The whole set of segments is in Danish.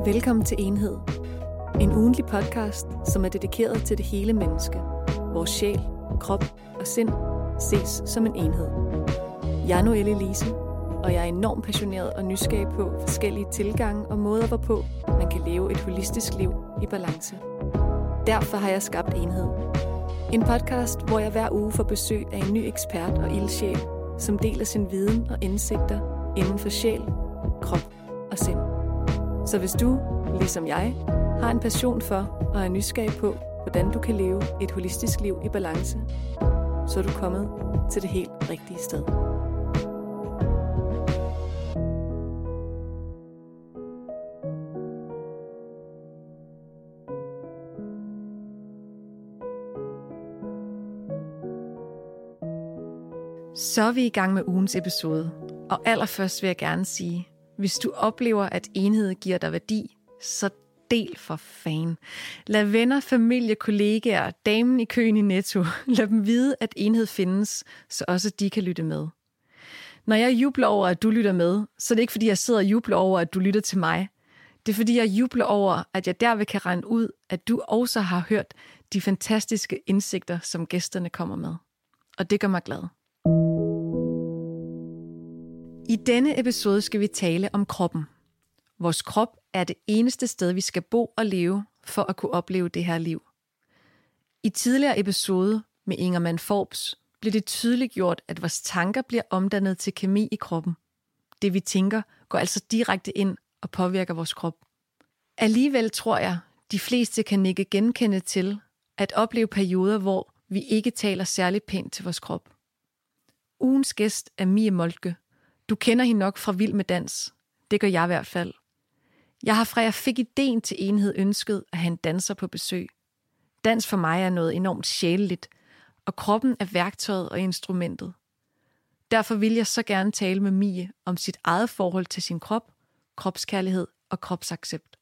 Velkommen til Enhed. En ugentlig podcast, som er dedikeret til det hele menneske. Vores sjæl, krop og sind ses som en enhed. Jeg er Noelle Elise, og jeg er enormt passioneret og nysgerrig på forskellige tilgange og måder, hvorpå man kan leve et holistisk liv i balance. Derfor har jeg skabt Enhed. En podcast, hvor jeg hver uge får besøg af en ny ekspert og ildsjæl, som deler sin viden og indsigter inden for sjæl, krop og sind. Så hvis du, ligesom jeg, har en passion for og er nysgerrig på, hvordan du kan leve et holistisk liv i balance, så er du kommet til det helt rigtige sted. Så er vi i gang med ugens episode, og allerførst vil jeg gerne sige, hvis du oplever, at enhed giver dig værdi, så del for fan. Lad venner, familie, kollegaer, damen i køen i Netto, lad dem vide, at enhed findes, så også de kan lytte med. Når jeg jubler over, at du lytter med, så er det ikke fordi, jeg sidder og jubler over, at du lytter til mig. Det er fordi, jeg jubler over, at jeg derved kan regne ud, at du også har hørt de fantastiske indsigter, som gæsterne kommer med. Og det gør mig glad. I denne episode skal vi tale om kroppen. Vores krop er det eneste sted, vi skal bo og leve, for at kunne opleve det her liv. I tidligere episode med Ingerman Forbes blev det tydeligt gjort, at vores tanker bliver omdannet til kemi i kroppen. Det vi tænker går altså direkte ind og påvirker vores krop. Alligevel tror jeg, de fleste kan nikke genkende til at opleve perioder, hvor vi ikke taler særlig pænt til vores krop. Ugens gæst er Mie Moltke. Du kender hende nok fra Vild med Dans. Det gør jeg i hvert fald. Jeg har fra jeg fik idéen til Enhed ønsket at have en danser på besøg. Dans for mig er noget enormt sjæleligt, og kroppen er værktøjet og instrumentet. Derfor vil jeg så gerne tale med Mie om sit eget forhold til sin krop, kropskærlighed og kropsaccept.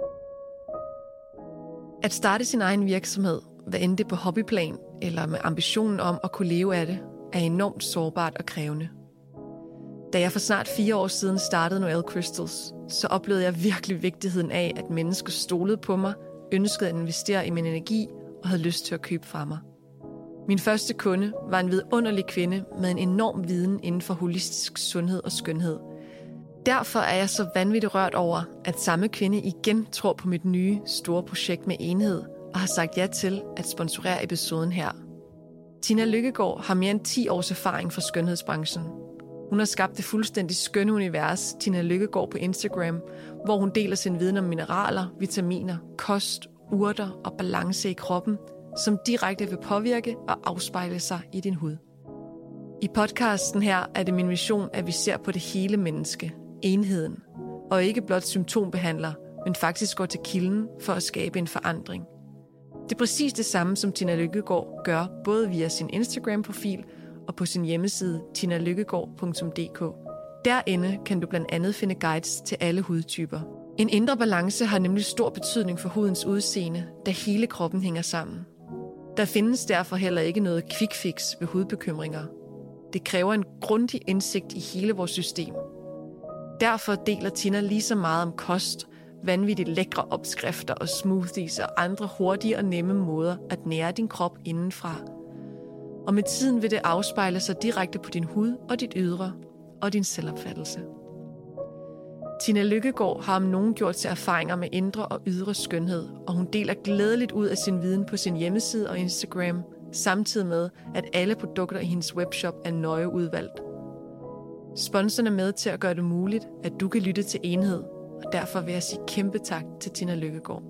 At starte sin egen virksomhed, hvad end det på hobbyplan eller med ambitionen om at kunne leve af det, er enormt sårbart og krævende. Da jeg for snart 4 år siden startede Noelle Crystals, så oplevede jeg virkelig vigtigheden af, at mennesker stolede på mig, ønskede at investere i min energi og havde lyst til at købe fra mig. Min første kunde var en vidunderlig kvinde med en enorm viden inden for holistisk sundhed og skønhed. Derfor er jeg så vanvittigt rørt over, at samme kvinde igen tror på mit nye, store projekt med Enhed og har sagt ja til at sponsorere episoden her. Tina Lykkegaard har mere end 10 års erfaring fra skønhedsbranchen. Hun har skabt det fuldstændig skønne univers, Tina Lykkegaard på Instagram, hvor hun deler sin viden om mineraler, vitaminer, kost, urter og balance i kroppen, som direkte vil påvirke og afspejle sig i din hud. I podcasten her er det min mission, at vi ser på det hele menneske, enheden, og ikke blot symptombehandler, men faktisk går til kilden for at skabe en forandring. Det er præcis det samme, som Tina Lykkegaard gør, både via sin Instagram-profil og på sin hjemmeside tinalykkegaard.dk. Derinde kan du blandt andet finde guides til alle hudtyper. En indre balance har nemlig stor betydning for hudens udseende, da hele kroppen hænger sammen. Der findes derfor heller ikke noget quick fix ved hudbekymringer. Det kræver en grundig indsigt i hele vores system. Derfor deler Tina lige så meget om kost, vanvittigt lækre opskrifter og smoothies og andre hurtige og nemme måder at nære din krop indenfra. Og med tiden vil det afspejle sig direkte på din hud og dit ydre og din selvopfattelse. Tina Lykkegaard har om nogen gjort sig erfaringer med indre og ydre skønhed, og hun deler glædeligt ud af sin viden på sin hjemmeside og Instagram, samtidig med, at alle produkter i hendes webshop er nøje udvalgt. Sponsoren er med til at gøre det muligt, at du kan lytte til Enhed, og derfor vil jeg sige kæmpe tak til Tina Lykkegaard.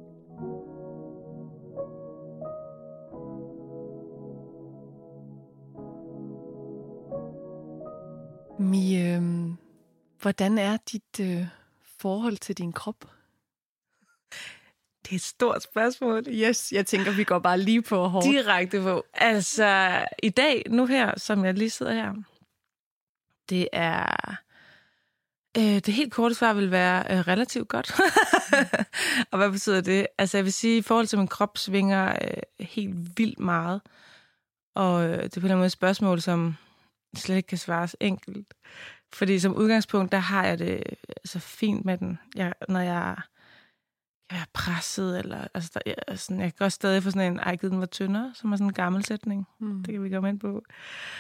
Mie, hvordan er dit forhold til din krop? Det er et stort spørgsmål. Yes, jeg tænker, vi går bare lige på hårdt. Direkte på. Altså, i dag, nu her, som jeg lige sidder her, det er... det helt korte svar vil være relativt godt. Og hvad betyder det? Altså, jeg vil sige, i forhold til min krop svinger helt vildt meget. Og det er på en eller anden måde et spørgsmål, som slet ikke kan svares enkelt. Fordi som udgangspunkt, der har jeg det så fint med den. Når jeg jeg er presset, eller altså, jeg kan også stadig få sådan en, ej, den var tyndere, som er sådan en gammel sætning. Det kan vi komme ind på.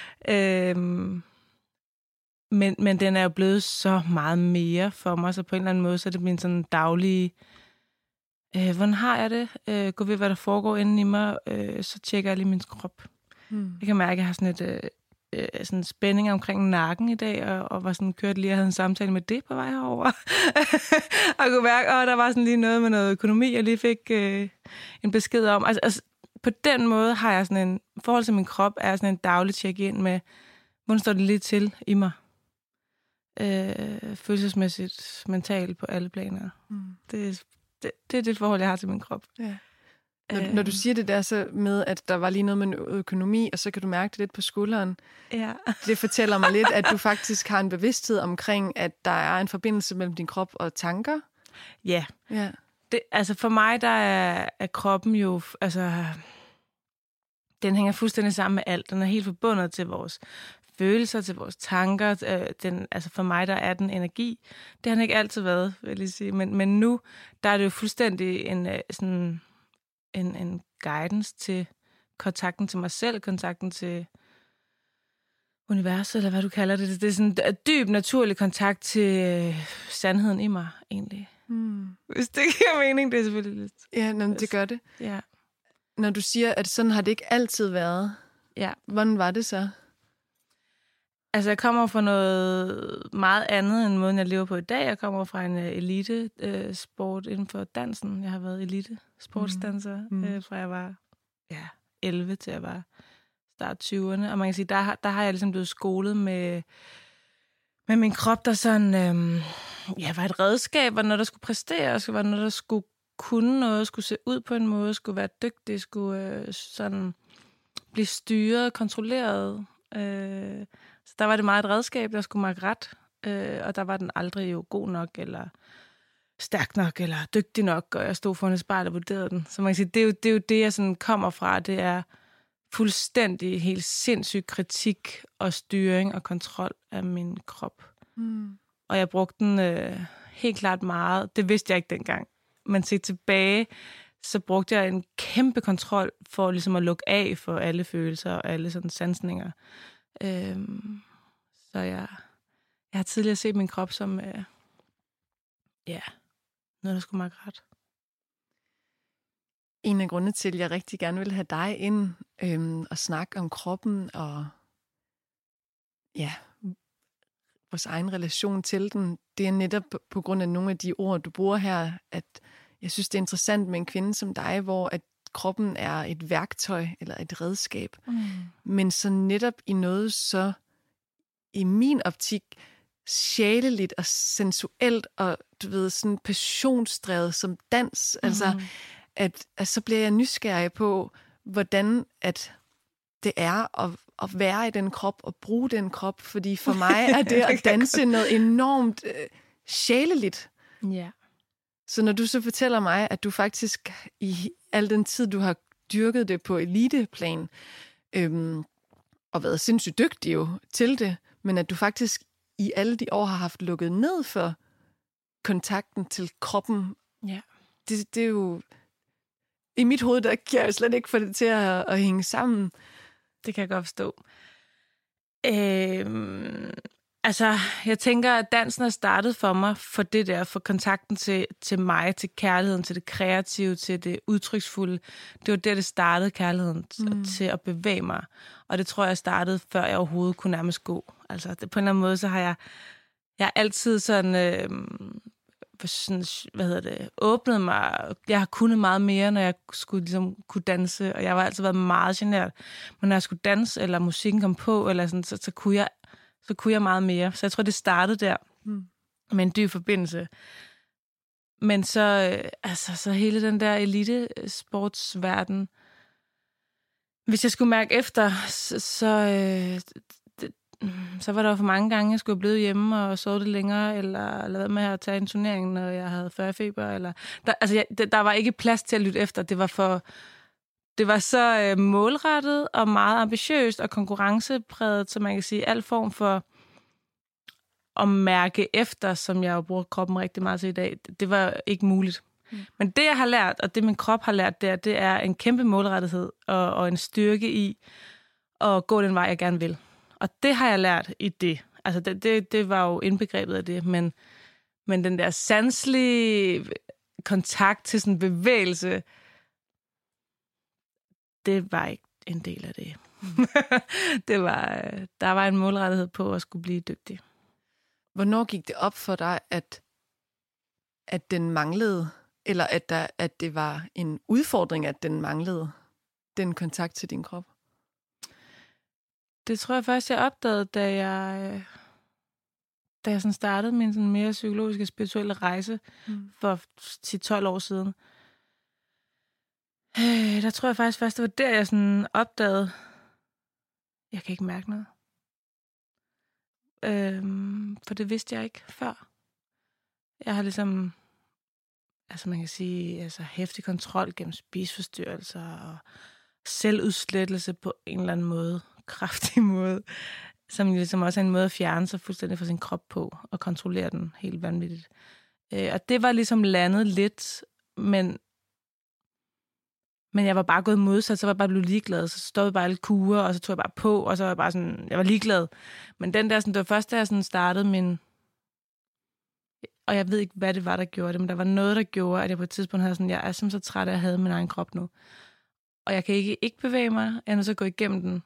Men den er jo blevet så meget mere for mig, så på en eller anden måde, så er det min sådan daglige, hvordan har jeg det? Gå ved, hvad der foregår inde i mig, så tjekker jeg lige min krop. Jeg kan mærke, at jeg har sådan sådan en spænding omkring nakken i dag, og var sådan kørt lige, jeg havde en samtale med det på vej herover. Og kunne mærke, der var sådan lige noget med noget økonomi, jeg lige fik en besked om. Altså, på den måde har jeg sådan en, forhold til min krop, er sådan en daglig check-in med, hvordan står det lige til i mig? Følelsesmæssigt, mentalt på alle planer. Det er det forhold, jeg har til min krop. Ja. Når du siger det der så med, at der var lige noget med økonomi, og så kan du mærke det lidt på skulderen. Ja. Det fortæller mig lidt, at du faktisk har en bevidsthed omkring, at der er en forbindelse mellem din krop og tanker. Ja. Ja. Altså for mig, der er kroppen jo, altså, den hænger fuldstændig sammen med alt. Den er helt forbundet til vores følelser, til vores tanker. Altså for mig, der er den energi. Det har den ikke altid været, vil jeg lige sige. Men nu, der er det jo fuldstændig en guidance til kontakten til mig selv, kontakten til universet, eller hvad du kalder det. Det er sådan en dyb, naturlig kontakt til sandheden i mig, egentlig. Hvis det giver mening, det er selvfølgelig lidt. Ja, det gør det. Ja. Når du siger, at sådan har det ikke altid været, ja. Hvordan var det så? Altså, jeg kommer fra noget meget andet, end måden, jeg lever på i dag. Jeg kommer fra en elite-sport inden for dansen. Jeg har været elite-sportsdanser, fra jeg var 11 til jeg var start 20'erne. Og man kan sige, der har jeg ligesom blevet skolet med min krop, der sådan, var et redskab, var noget, der skulle præstere, var noget, der skulle kunne noget, skulle se ud på en måde, skulle være dygtig, skulle sådan blive styret, kontrolleret. Så der var det meget et redskab, der skulle mærke ret, og der var den aldrig jo god nok, eller stærk nok, eller dygtig nok, og jeg stod foran et spejl og vurderede den. Så man kan sige, det er jo det, jeg sådan kommer fra. Det er fuldstændig helt sindssyg kritik og styring og kontrol af min krop. Og jeg brugte den helt klart meget. Det vidste jeg ikke dengang. Men set tilbage, så brugte jeg en kæmpe kontrol for ligesom at lukke af for alle følelser og alle sådan sansninger. Så jeg har tidligere set min krop som noget, der skulle mærke ret. En af grundene til, at jeg rigtig gerne vil have dig ind og snakke om kroppen og vores egen relation til den, det er netop på grund af nogle af de ord, du bruger her, at jeg synes, det er interessant med en kvinde som dig, hvor at kroppen er et værktøj eller et redskab, men så netop i noget så, i min optik, sjæleligt og sensuelt og du ved, sådan passionsdrevet som dans. Altså, at så bliver jeg nysgerrig på, hvordan at det er at være i den krop og bruge den krop, fordi for mig er det at danse noget enormt sjæleligt. Ja. Så når du så fortæller mig, at du faktisk i al den tid, du har dyrket det på eliteplan, og været sindssygt dygtig jo til det, men at du faktisk i alle de år har haft lukket ned for kontakten til kroppen. Ja. Det er jo... I mit hoved, der kan jeg slet ikke få det til at hænge sammen. Det kan jeg godt forstå. Altså, jeg tænker, at dansen er startet for mig for det der, for kontakten til mig, til kærligheden, til det kreative, til det udtryksfulde. Det var der, det startede, kærligheden til at bevæge mig. Og det tror jeg startede, før jeg overhovedet kunne nærmest gå. Altså, det, på en eller anden måde, så har jeg altid sådan, åbnet mig. Jeg har kunnet meget mere, når jeg skulle ligesom kunne danse, og jeg har altid været meget genert. Men når jeg skulle danse, eller musikken kom på, eller sådan, så kunne jeg meget mere. Så jeg tror, det startede der med en dyb forbindelse. Men så hele den der elitesportsverden, hvis jeg skulle mærke efter, så var der jo for mange gange, jeg skulle blive hjemme og sove det længere, eller lade med at tage en turnering, når jeg havde 40 feber. Eller der var ikke plads til at lytte efter. Det var så målrettet og meget ambitiøst og konkurrencepræget, så man kan sige, al form for at mærke efter, som jeg jo bruger kroppen rigtig meget til i dag, det var ikke muligt. Men det, jeg har lært, og det min krop har lært, det er en kæmpe målrettighed og en styrke i at gå den vej, jeg gerne vil. Og det har jeg lært i det. Altså, det var jo indbegrebet af det. Men den der sanselige kontakt til sådan en bevægelse, det var ikke en del af det. Der var en målrettighed på at skulle blive dygtig. Hvornår gik det op for dig, at den manglede, eller at det var en udfordring, at den manglede den kontakt til din krop? Det tror jeg først, jeg opdagede, da jeg sådan startede min sådan mere psykologiske, spirituelle rejse for 10-12 år siden. Der tror jeg faktisk først, det var der, jeg sådan opdagede, jeg kan ikke mærke noget. For det vidste jeg ikke før. Jeg har ligesom, altså man kan sige, altså heftig kontrol gennem spiseforstyrrelser og selvudslettelse på en eller anden måde, kraftig måde, som ligesom også er en måde at fjerne sig fuldstændig fra sin krop på og kontrollere den helt vanvittigt. Og det var ligesom landet lidt, men jeg var bare gået modsat, så var jeg bare blevet ligeglad. Så stod jeg bare alle kurer, og så tog jeg bare på, og så var jeg bare sådan, jeg var ligeglad. Men den der, sådan, det var først, da jeg sådan startede min... Og jeg ved ikke, hvad det var, der gjorde det, men der var noget, der gjorde, at jeg på et tidspunkt havde sådan, jeg er simpelthen så træt af at have min egen krop nu. Og jeg kan ikke bevæge mig, end så gå igennem den.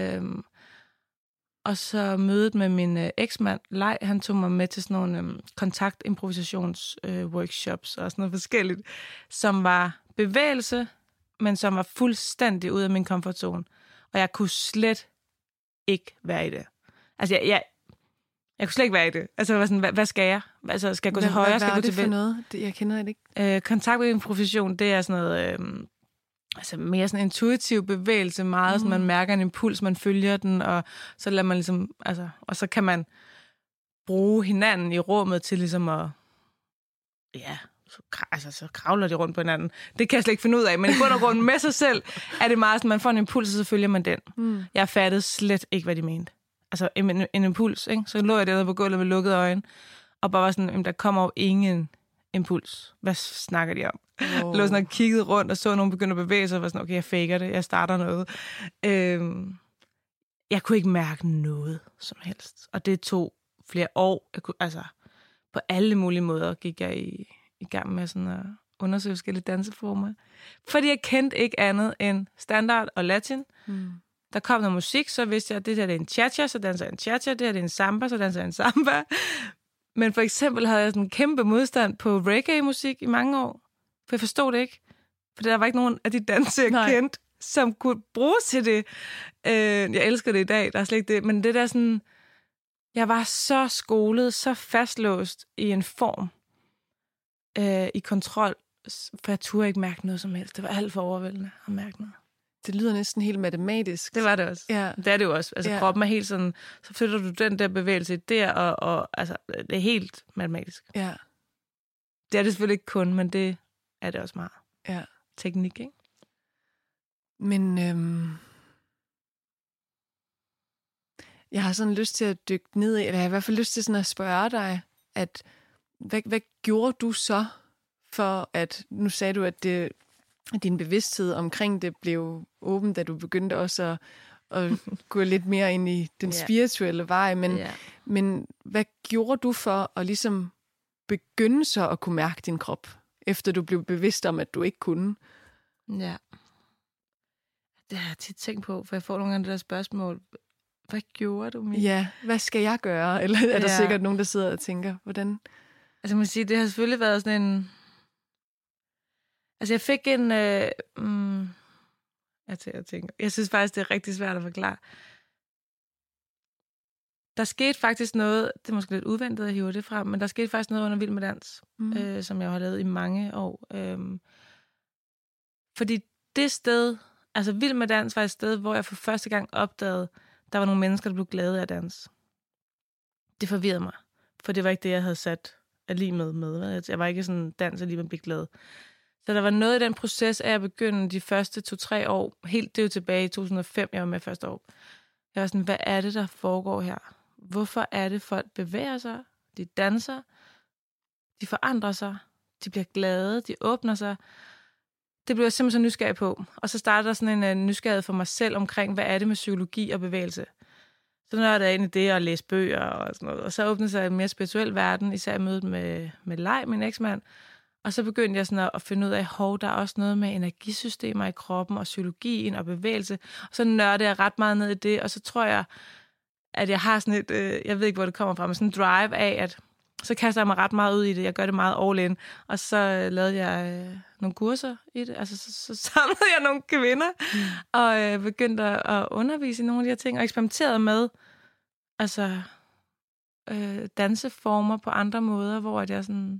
Og så mødet med min eksmand, Lej, han tog mig med til sådan nogle kontakt-improvisationsworkshops og sådan noget forskelligt, som var bevægelse, men som var fuldstændig ud af min komfortzone. Og jeg kunne slet ikke være i det. Altså, jeg kunne slet ikke være i det. Altså, jeg var sådan, hvad skal jeg? Altså, skal jeg gå til højre? Skal jeg gå til venstre? Hvad er det for noget? Jeg kender det ikke. Kontakt med improvisation, det er sådan noget... altså mere sådan en intuitiv bevægelse, meget så man mærker en impuls, man følger den, og så lader man ligesom, altså, og så kan man bruge hinanden i rummet til ligesom at, ja, så kravler de rundt på hinanden. Det kan jeg slet ikke finde ud af, men i bund og grund med sig selv, er det meget sådan, man får en impuls, og så følger man den. Jeg fattede slet ikke, hvad de mente. Altså en impuls, ikke? Så lå jeg dernede på gulvet med lukkede øjne, og bare var sådan, der kommer jo ingen impuls. Hvad snakker de om? Oh. Lå sådan og kiggede rundt, og så nogen begynde at bevæge sig, og var sådan, okay, jeg faker det, jeg starter noget. Jeg kunne ikke mærke noget som helst. Og det tog flere år. Altså, på alle mulige måder gik jeg i gang med sådan at undersøge forskellige danseformer. Fordi jeg kendte ikke andet end standard og latin. Der kom noget musik, så vidste jeg, at det her er en cha-cha, så danser jeg en cha-cha, det her er en samba, så danser jeg en samba. Men for eksempel havde jeg sådan en kæmpe modstand på reggae-musik i mange år. For jeg forstod det ikke. For der var ikke nogen af de danse, jeg kendte, som kunne bruges til det. Jeg elsker det i dag, der er slet ikke det. Men det der sådan... Jeg var så skolet, så fastlåst i en form, i kontrol, for jeg turde ikke mærke noget som helst. Det var alt for overvældende at mærke noget. Det lyder næsten helt matematisk. Det var det også. Ja. Det er det jo også. Altså kroppen er helt sådan, så flytter du den der bevægelse der, og altså, det er helt matematisk. Ja. Det er det selvfølgelig ikke kun, men det er det også meget. Ja. Teknik, ikke? Men jeg har sådan lyst til at dykke ned i, eller jeg har i hvert fald lyst til sådan at spørge dig, at hvad gjorde du så for at, nu sagde du, at din bevidsthed omkring det blev åben, da du begyndte også at gå lidt mere ind i den spirituelle vej, men hvad gjorde du for at ligesom begynde så at kunne mærke din krop, efter du blev bevidst om, at du ikke kunne? Ja. Det har jeg tit tænkt på, for jeg får nogle gange det der spørgsmål. Hvad gjorde du, Mie? Ja, hvad skal jeg gøre? Eller er der sikkert nogen, der sidder og tænker, hvordan? Altså, man siger, det har selvfølgelig været sådan en... Altså, jeg fik en... Jeg synes faktisk, det er rigtig svært at forklare. Der skete faktisk noget, det er måske lidt uventet at hive det frem, men der skete faktisk noget under Vild med Dans, som jeg har lavet i mange år. Fordi det sted, altså Vild med Dans var et sted, hvor jeg for første gang opdagede, der var nogle mennesker, der blev glade af at danse. Det forvirrede mig, for det var ikke det, jeg havde sat af lige med. Jeg var ikke sådan dans og lige med at blive glad. Så der var noget i den proces af at begynde de første 2-3 år, helt det er jo tilbage i 2005, jeg var med første år. Jeg var sådan, hvad er det, der foregår her? Hvorfor er det, folk bevæger sig? De danser. De forandrer sig. de bliver glade, de åbner sig. Det blev jeg simpelthen så nysgerrig på. Og så startede der sådan en nysgerrighed for mig selv omkring, hvad er det med psykologi og bevægelse. Så nørdede jeg ind i det at læse bøger og sådan noget. Og så åbnede sig en mere spirituel verden, især i mødet med Lej, min eksmand. Og så begyndte jeg sådan at finde ud af, der er også noget med energisystemer i kroppen og psykologien og bevægelse. Og så nørdede jeg ret meget ned i det, og så tror jeg, at jeg har sådan et, jeg ved ikke, hvor det kommer fra, men sådan en drive af, at så kaster jeg mig ret meget ud i det. Jeg gør det meget all in. Og så lavede jeg nogle kurser i det. Altså, så samlede jeg nogle kvinder, og begyndte at undervise i nogle af de her ting, og eksperimenterede med altså, danseformer på andre måder, hvor jeg sådan...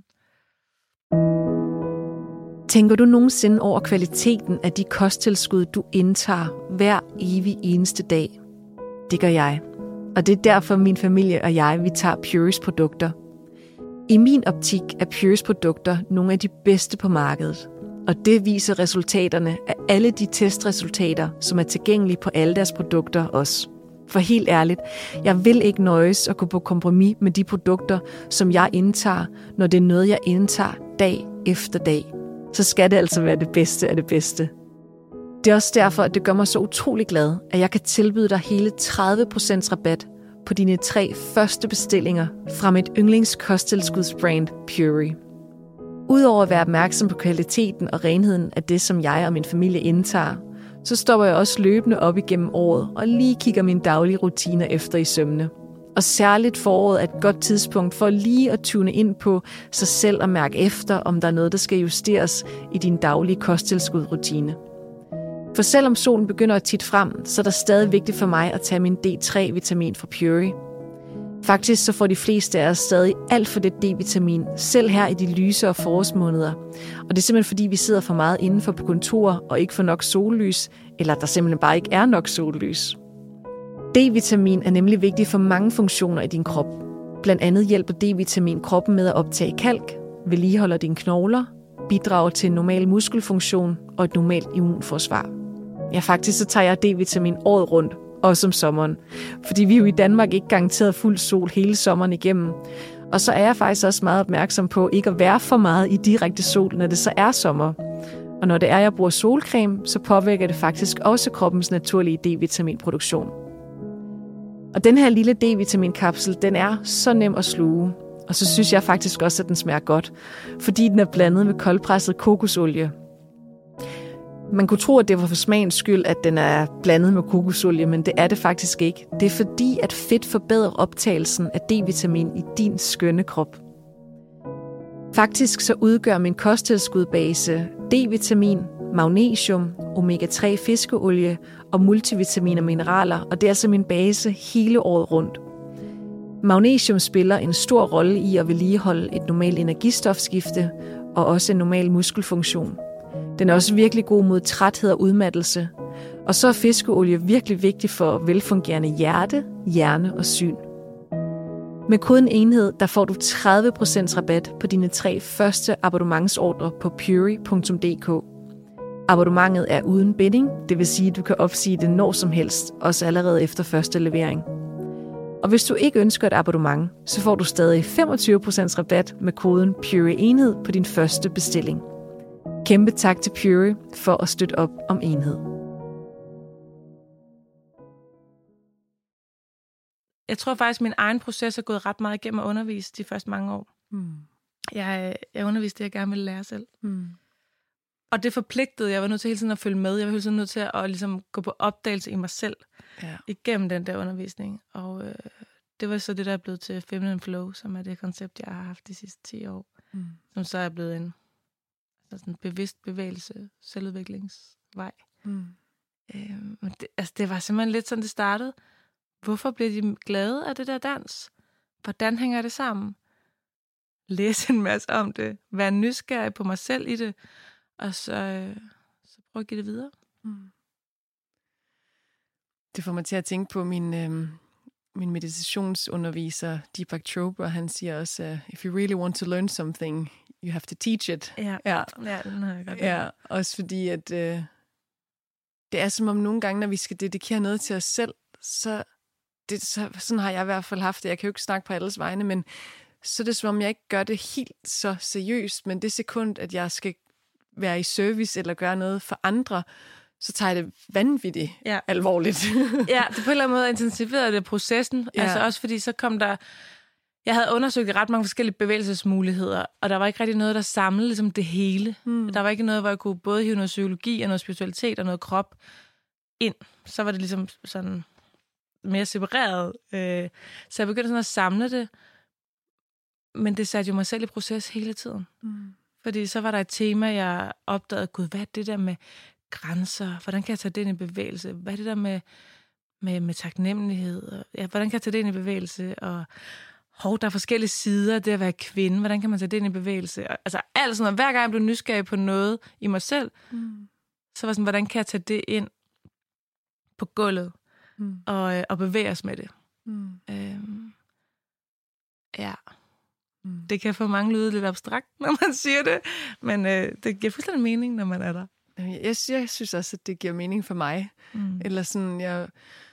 Tænker du nogensinde over kvaliteten af de kosttilskud, du indtager hver evig eneste dag? Det gør jeg. Og det er derfor, min familie og jeg, vi tager Pureys produkter. I min optik er Pureys produkter nogle af de bedste på markedet. Og det viser resultaterne af alle de testresultater, som er tilgængelige på alle deres produkter også. For helt ærligt, jeg vil ikke nøjes at gå på kompromis med de produkter, som jeg indtager, når det er noget, jeg indtager dag efter dag. Så skal det altså være det bedste af det bedste. Det er også derfor, at det gør mig så utrolig glad, at jeg kan tilbyde dig hele 30% rabat på dine 3 første bestillinger fra mit yndlingskosttilskudsbrand Purey. Udover at være opmærksom på kvaliteten og renheden af det, som jeg og min familie indtager, så stopper jeg også løbende op igennem året og lige kigger mine daglige rutiner efter i sømmene. Og særligt foråret er et godt tidspunkt for lige at tune ind på sig selv og mærke efter, om der er noget, der skal justeres i din daglige kosttilskudrutine. For selvom solen begynder at titte frem, så er det stadig vigtigt for mig at tage min D3-vitamin fra Purey. Faktisk så får de fleste af os stadig alt for det D-vitamin, selv her i de lysere forårsmåneder. Og det er simpelthen fordi, vi sidder for meget indenfor på kontorer og ikke får nok sollys, eller der simpelthen bare ikke er nok sollys. D-vitamin er nemlig vigtig for mange funktioner i din krop. Blandt andet hjælper D-vitamin kroppen med at optage kalk, vedligeholder dine knogler, bidrager til en normal muskelfunktion og et normalt immunforsvar. Ja, faktisk så tager jeg D-vitamin året rundt, også om sommeren. Fordi vi er jo i Danmark ikke garanteret fuld sol hele sommeren igennem. Og så er jeg faktisk også meget opmærksom på ikke at være for meget i direkte sol, når det så er sommer. Og når det er, jeg bruger solcreme, så påvirker det faktisk også kroppens naturlige D-vitaminproduktion. Og den her lille D-vitaminkapsel, den er så nem at sluge. Og så synes jeg faktisk også, at den smager godt, fordi den er blandet med koldpresset kokosolie. Man kunne tro, at det var for smagens skyld, at den er blandet med kokosolie, men det er det faktisk ikke. Det er fordi, at fedt forbedrer optagelsen af D-vitamin i din skønne krop. Faktisk så udgør min kosttilskudbase D-vitamin, magnesium, omega-3 fiskeolie og multivitamin og mineraler, og det er altså min base hele året rundt. Magnesium spiller en stor rolle i at vedligeholde et normalt energistofskifte og også en normal muskelfunktion. Den er også virkelig god mod træthed og udmattelse. Og så er fiskeolie virkelig vigtig for velfungerende hjerte, hjerne og syn. Med koden enhed, der får du 30% rabat på dine 3 første abonnementsordre på purey.dk. Abonnementet er uden binding, det vil sige, at du kan opsige det når som helst, også allerede efter første levering. Og hvis du ikke ønsker et abonnement, så får du stadig 25% rabat med koden PUREY-enhed på din første bestilling. Kæmpe tak til Purey for at støtte op om enhed. Jeg tror faktisk, at min egen proces er gået ret meget igennem at undervise de første mange år. Jeg underviste det, jeg gerne ville lære selv. Og det forpligtede, jeg var nødt til hele tiden at følge med. Jeg var hele tiden nødt til at ligesom gå på opdagelse i mig selv igennem den der undervisning. Og det var så det, der er blevet til Feminine Flow, som er det koncept, jeg har haft de sidste 10 år. Som så er blevet en sådan bevidst bevægelse, selvudviklingsvej. Det var simpelthen lidt sådan, det startede. Hvorfor bliver de glade af det der dans? Hvordan hænger det sammen? Læse en masse om det. Være nysgerrig på mig selv i det. Og så prøve at give det videre. Det får mig til at tænke på min meditationsunderviser, Deepak Chopra. Han siger også, if you really want to learn something, you have to teach it. Ja, den har jeg godt. Ja, også fordi, at det er som om nogle gange, når vi skal dedikere noget til os selv, sådan har jeg i hvert fald haft det. Jeg kan jo ikke snakke på alles vegne, men så er det som om, jeg ikke gør det helt så seriøst, men det sekund, at jeg skal være i service eller gøre noget for andre, så tager jeg det vanvittigt alvorligt. Ja, det på en eller anden måde intensiverede det processen. Ja. Altså også fordi så kom der... Jeg havde undersøgt ret mange forskellige bevægelsesmuligheder, og der var ikke rigtig noget, der samlede ligesom det hele. Der var ikke noget, hvor jeg kunne både hive noget psykologi og noget spiritualitet og noget krop ind. Så var det ligesom sådan mere separeret. Så jeg begyndte sådan at samle det, men det satte jo mig selv i proces hele tiden. Fordi så var der et tema, jeg opdagede, gud, hvad er det der med grænser? Hvordan kan jeg tage det ind i bevægelse? Hvad er det der med taknemmelighed? Ja, hvordan kan jeg tage det ind i bevægelse? Og der er forskellige sider, det at være kvinde. Hvordan kan man tage det ind i bevægelse? Altså alt sådan noget. Hver gang jeg blev nysgerrig på noget i mig selv, så var sådan, hvordan kan jeg tage det ind på gulvet og bevæge os med det? Ja. Det kan for mange lyde lidt abstrakt, når man siger det, men det giver fuldstændig mening, når man er der. Jeg synes også, at det giver mening for mig. Eller sådan,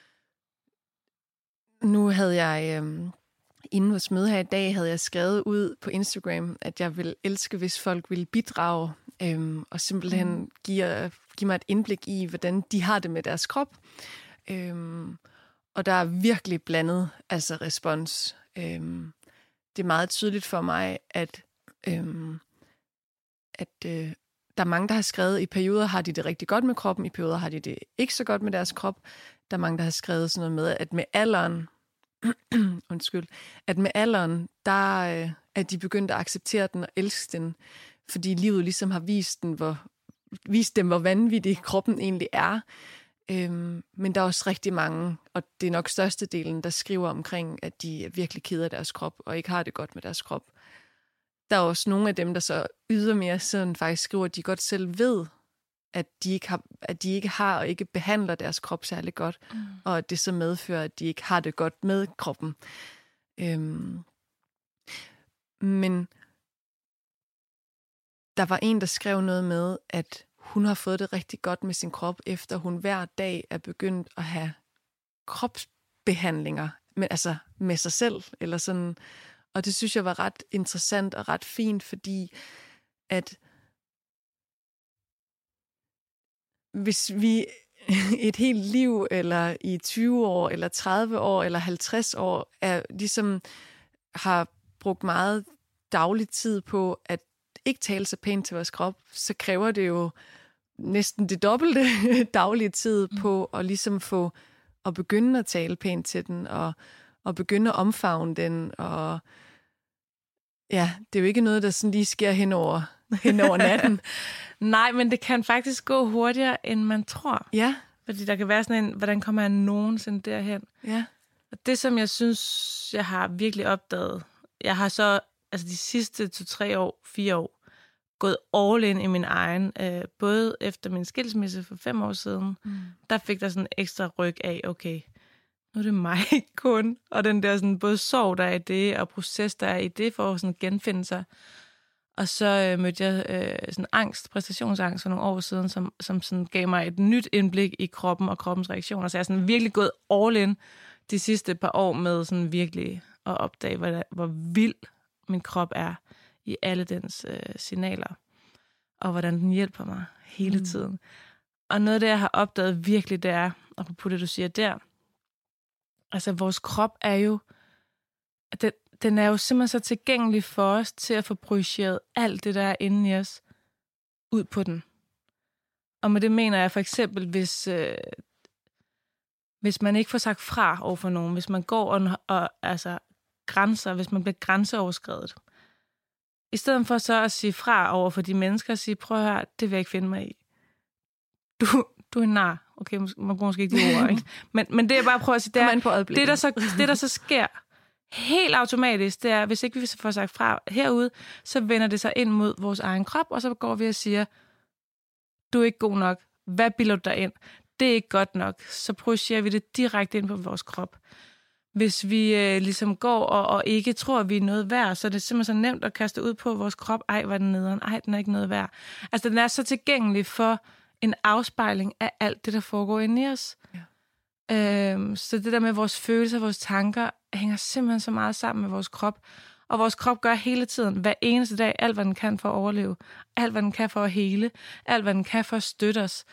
nu havde jeg... Inden vores møde her i dag, havde jeg skrevet ud på Instagram, at jeg ville elske, hvis folk ville bidrage og simpelthen give mig et indblik i, hvordan de har det med deres krop. Og der er virkelig blandet respons. Det er meget tydeligt for mig, at der er mange, der har skrevet, i perioder har de det rigtig godt med kroppen, i perioder har de det ikke så godt med deres krop. Der er mange, der har skrevet sådan noget med, at med alderen, at med alderen, der er de begyndt at acceptere den og elske den, fordi livet ligesom har vist dem, hvor vanvittig kroppen egentlig er. Men der er også rigtig mange, og det er nok størstedelen, der skriver omkring, at de er virkelig kede af deres krop, og ikke har det godt med deres krop. Der er også nogle af dem, der så ydermere sådan faktisk skriver, at de godt selv ved, at de ikke har og ikke behandler deres krop særlig godt, og at det så medfører, at de ikke har det godt med kroppen. Men der var en, der skrev noget med, at hun har fået det rigtig godt med sin krop, efter hun hver dag er begyndt at have kropsbehandlinger med sig selv. Eller sådan. Og det synes jeg var ret interessant og ret fint, fordi at hvis vi et helt liv, eller i 20 år, eller 30 år, eller 50 år, ligesom har brugt meget daglig tid på at ikke tale så pænt til vores krop, så kræver det jo næsten det dobbelte daglige tid på at ligesom få at begynde at tale pænt til den, og begynde at omfavne den, og ja, det er jo ikke noget, der sådan lige sker hen over natten. Nej, men det kan faktisk gå hurtigere, end man tror. Ja. Fordi der kan være sådan en, hvordan kommer jeg nogensinde derhen? Ja. Og det, som jeg synes, jeg har virkelig opdaget, jeg har så de sidste 2-3 år, 4 år, gået all in i min egen, både efter min skilsmisse for 5 år siden, der fik der sådan ekstra ryg af, okay, nu er det mig kun, og den der sådan både sorg, der er i det, og proces, der er i det, for at sådan genfinde sig. Og så mødte jeg sådan præstationsangst for nogle år siden, som sådan gav mig et nyt indblik i kroppen og kroppens reaktioner. Så jeg er sådan virkelig gået all in de sidste par år med sådan virkelig at opdage, hvor vild min krop er i alle dens signaler, og hvordan den hjælper mig hele tiden. Og noget af det, jeg har opdaget virkelig, det er, apropos det, du siger der, vores krop er jo, den er jo simpelthen så tilgængelig for os til at få projiceret alt det, der er inde i os, ud på den. Og med det mener jeg for eksempel, hvis man ikke får sagt fra over for nogen, hvis man går og grænser, hvis man bliver grænseoverskredet, i stedet for så at sige fra over for de mennesker og sige, prøv at høre, det vil jeg ikke finde mig i. Du er en nar. Okay, man bruger måske ikke de ord, ikke? Men det er bare at prøve at sige, det der så sker helt automatisk, det er, hvis ikke vi får sagt fra herude, så vender det sig ind mod vores egen krop, og så går vi og siger, du er ikke god nok. Hvad bilder du dig ind? Det er ikke godt nok. Så projicerer vi det direkte ind på vores krop. Hvis vi ligesom går og ikke tror, at vi er noget værd, så er det simpelthen så nemt at kaste ud på vores krop. Ej, var den nederen? Ej, den er ikke noget værd. Den er så tilgængelig for en afspejling af alt det, der foregår inde i os. Ja. Så det der med vores følelser, vores tanker, hænger simpelthen så meget sammen med vores krop. Og vores krop gør hele tiden, hver eneste dag, alt hvad den kan for at overleve. Alt hvad den kan for at hele. Alt hvad den kan for at støtte os.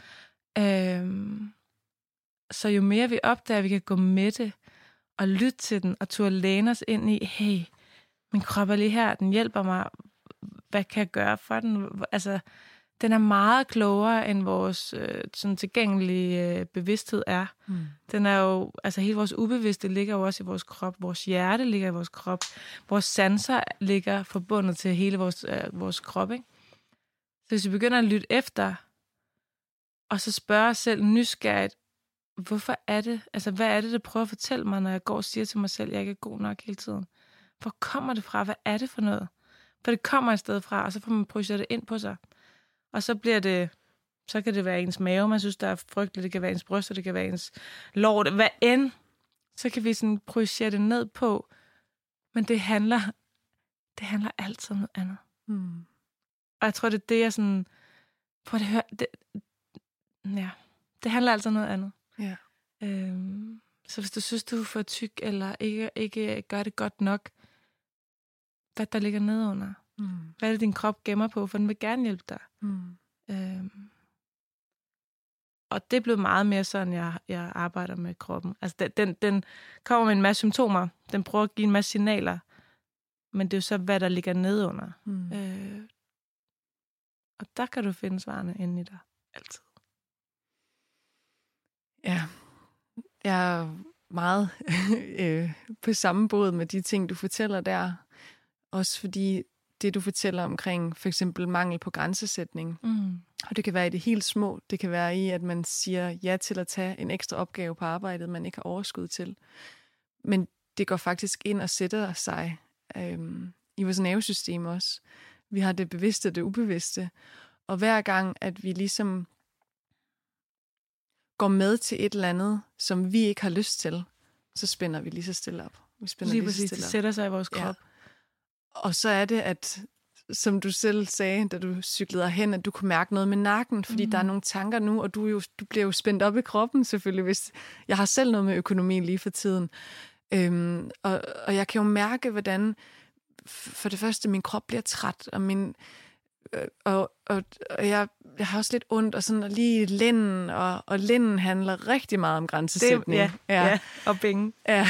Så jo mere vi opdager, at vi kan gå med det, og lytte til den, og turde læne os ind i, hey, min krop er lige her, den hjælper mig. Hvad kan jeg gøre for den? Altså, den er meget klogere, end vores sådan tilgængelige bevidsthed er. Den er jo, altså hele vores ubevidste ligger jo også i vores krop. Vores hjerte ligger i vores krop. Vores sanser ligger forbundet til hele vores krop, ikke? Så hvis vi begynder at lytte efter, og så spørge os selv nysgerrigt, hvorfor er det? Altså, hvad er det, der prøver at fortælle mig, når jeg går og siger til mig selv, at jeg ikke er god nok hele tiden? Hvor kommer det fra? Hvad er det for noget? For det kommer et sted fra, og så får man projiceret det ind på sig. Og så bliver det, så kan det være ens mave, man synes, der er frygteligt, det kan være ens bryst, det kan være ens lår, hvad end. Så kan vi sådan projicere det ned på. Men det handler altid om noget andet. Og jeg tror, det er det, jeg sådan, prøv at høre, det handler altid om noget andet. Ja. Så hvis du synes, du er for tyk, eller ikke gør det godt nok, hvad der ligger nedenunder. Hvad er det, din krop gemmer på, for den vil gerne hjælpe dig. Og det er blevet meget mere sådan, jeg arbejder med kroppen. Altså, den kommer med en masse symptomer. Den prøver at give en masse signaler. Men det er jo så, hvad der ligger nedenunder. Og der kan du finde svarene inde i dig. Altid. Ja. Jeg er meget på samme båd med de ting, du fortæller der. Også fordi det, du fortæller omkring for eksempel mangel på grænsesætning. Og det kan være i det helt små. Det kan være i, at man siger ja til at tage en ekstra opgave på arbejdet, man ikke har overskud til. Men det går faktisk ind og sætter sig i vores nervesystem også. Vi har det bevidste og det ubevidste. Og hver gang, at vi ligesom går med til et eller andet, som vi ikke har lyst til, så spænder vi lige så stille op. Vi spænder lige præcis, det sætter sig i vores krop. Ja. Og så er det, at som du selv sagde, da du cyklede hen, at du kunne mærke noget med nakken, fordi der er nogle tanker nu, og du bliver jo spændt op i kroppen selvfølgelig, hvis jeg har selv noget med økonomi lige for tiden. Og jeg kan jo mærke, hvordan for det første min krop bliver træt, og jeg har også lidt ondt, og sådan og lige lænden, og lænden handler rigtig meget om grænsesætning. Ja, og penge. Ja.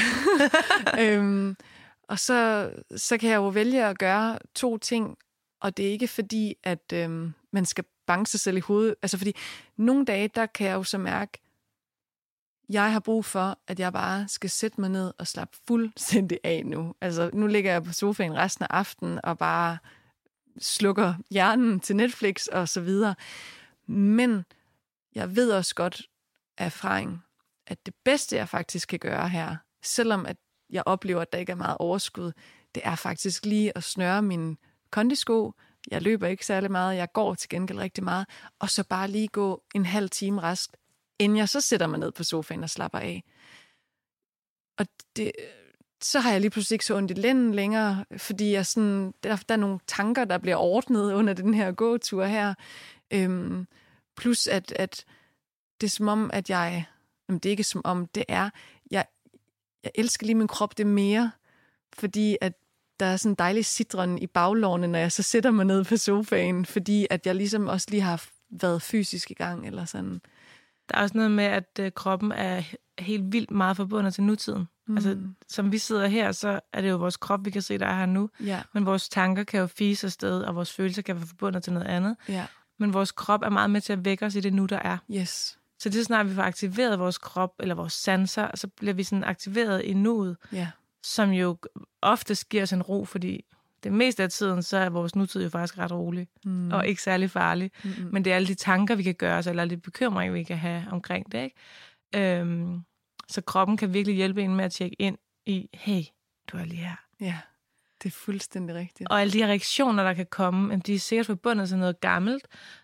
Og så kan jeg jo vælge at gøre 2 ting, og det er ikke fordi, at man skal banke sig selv i hovedet. Altså fordi nogle dage, der kan jeg jo så mærke, jeg har brug for, at jeg bare skal sætte mig ned og slappe fuldstændig af nu. Altså nu ligger jeg på sofaen resten af aftenen og bare slukker hjernen til Netflix og så videre. Men jeg ved også godt af erfaring, at det bedste, jeg faktisk kan gøre her, selvom at jeg oplever, at der ikke er meget overskud, det er faktisk lige at snøre mine kondisko. Jeg løber ikke særlig meget, jeg går til gengæld rigtig meget, og så bare lige gå en halv time rask, inden jeg så sætter mig ned på sofaen og slapper af. Og så har jeg lige pludselig ikke så ondt i lænden længere, fordi der er nogle tanker, der bliver ordnet under den her gåtur her. Plus at det er som om, at det er ikke som om, det er, jeg elsker lige min krop det mere, fordi at der er sådan en dejlig sidren i baglårene, når jeg så sætter mig ned på sofaen, fordi at jeg ligesom også lige har været fysisk i gang, eller sådan. Der er også noget med, at kroppen er helt vildt meget forbundet til nutiden. Altså, som vi sidder her, så er det jo vores krop, vi kan se, der er her nu. Ja. Men vores tanker kan jo fise afsted, og vores følelser kan være forbundet til noget andet. Ja. Men vores krop er meget med til at vække os i det nu, der er. Yes. Så det er snart, vi får aktiveret vores krop, eller vores sanser, så bliver vi sådan aktiveret i nuet, som jo oftest giver os en ro, fordi det meste af tiden, så er vores nutid jo faktisk ret rolig, og ikke særlig farlig. Men det er alle de tanker, vi kan gøre os, eller alle de bekymringer, vi kan have omkring det, ikke? Så kroppen kan virkelig hjælpe en med at tjekke ind i, hey, du er lige her. Ja, det er fuldstændig rigtigt. Og alle de reaktioner, der kan komme, de er sikkert forbundet til noget gammelt,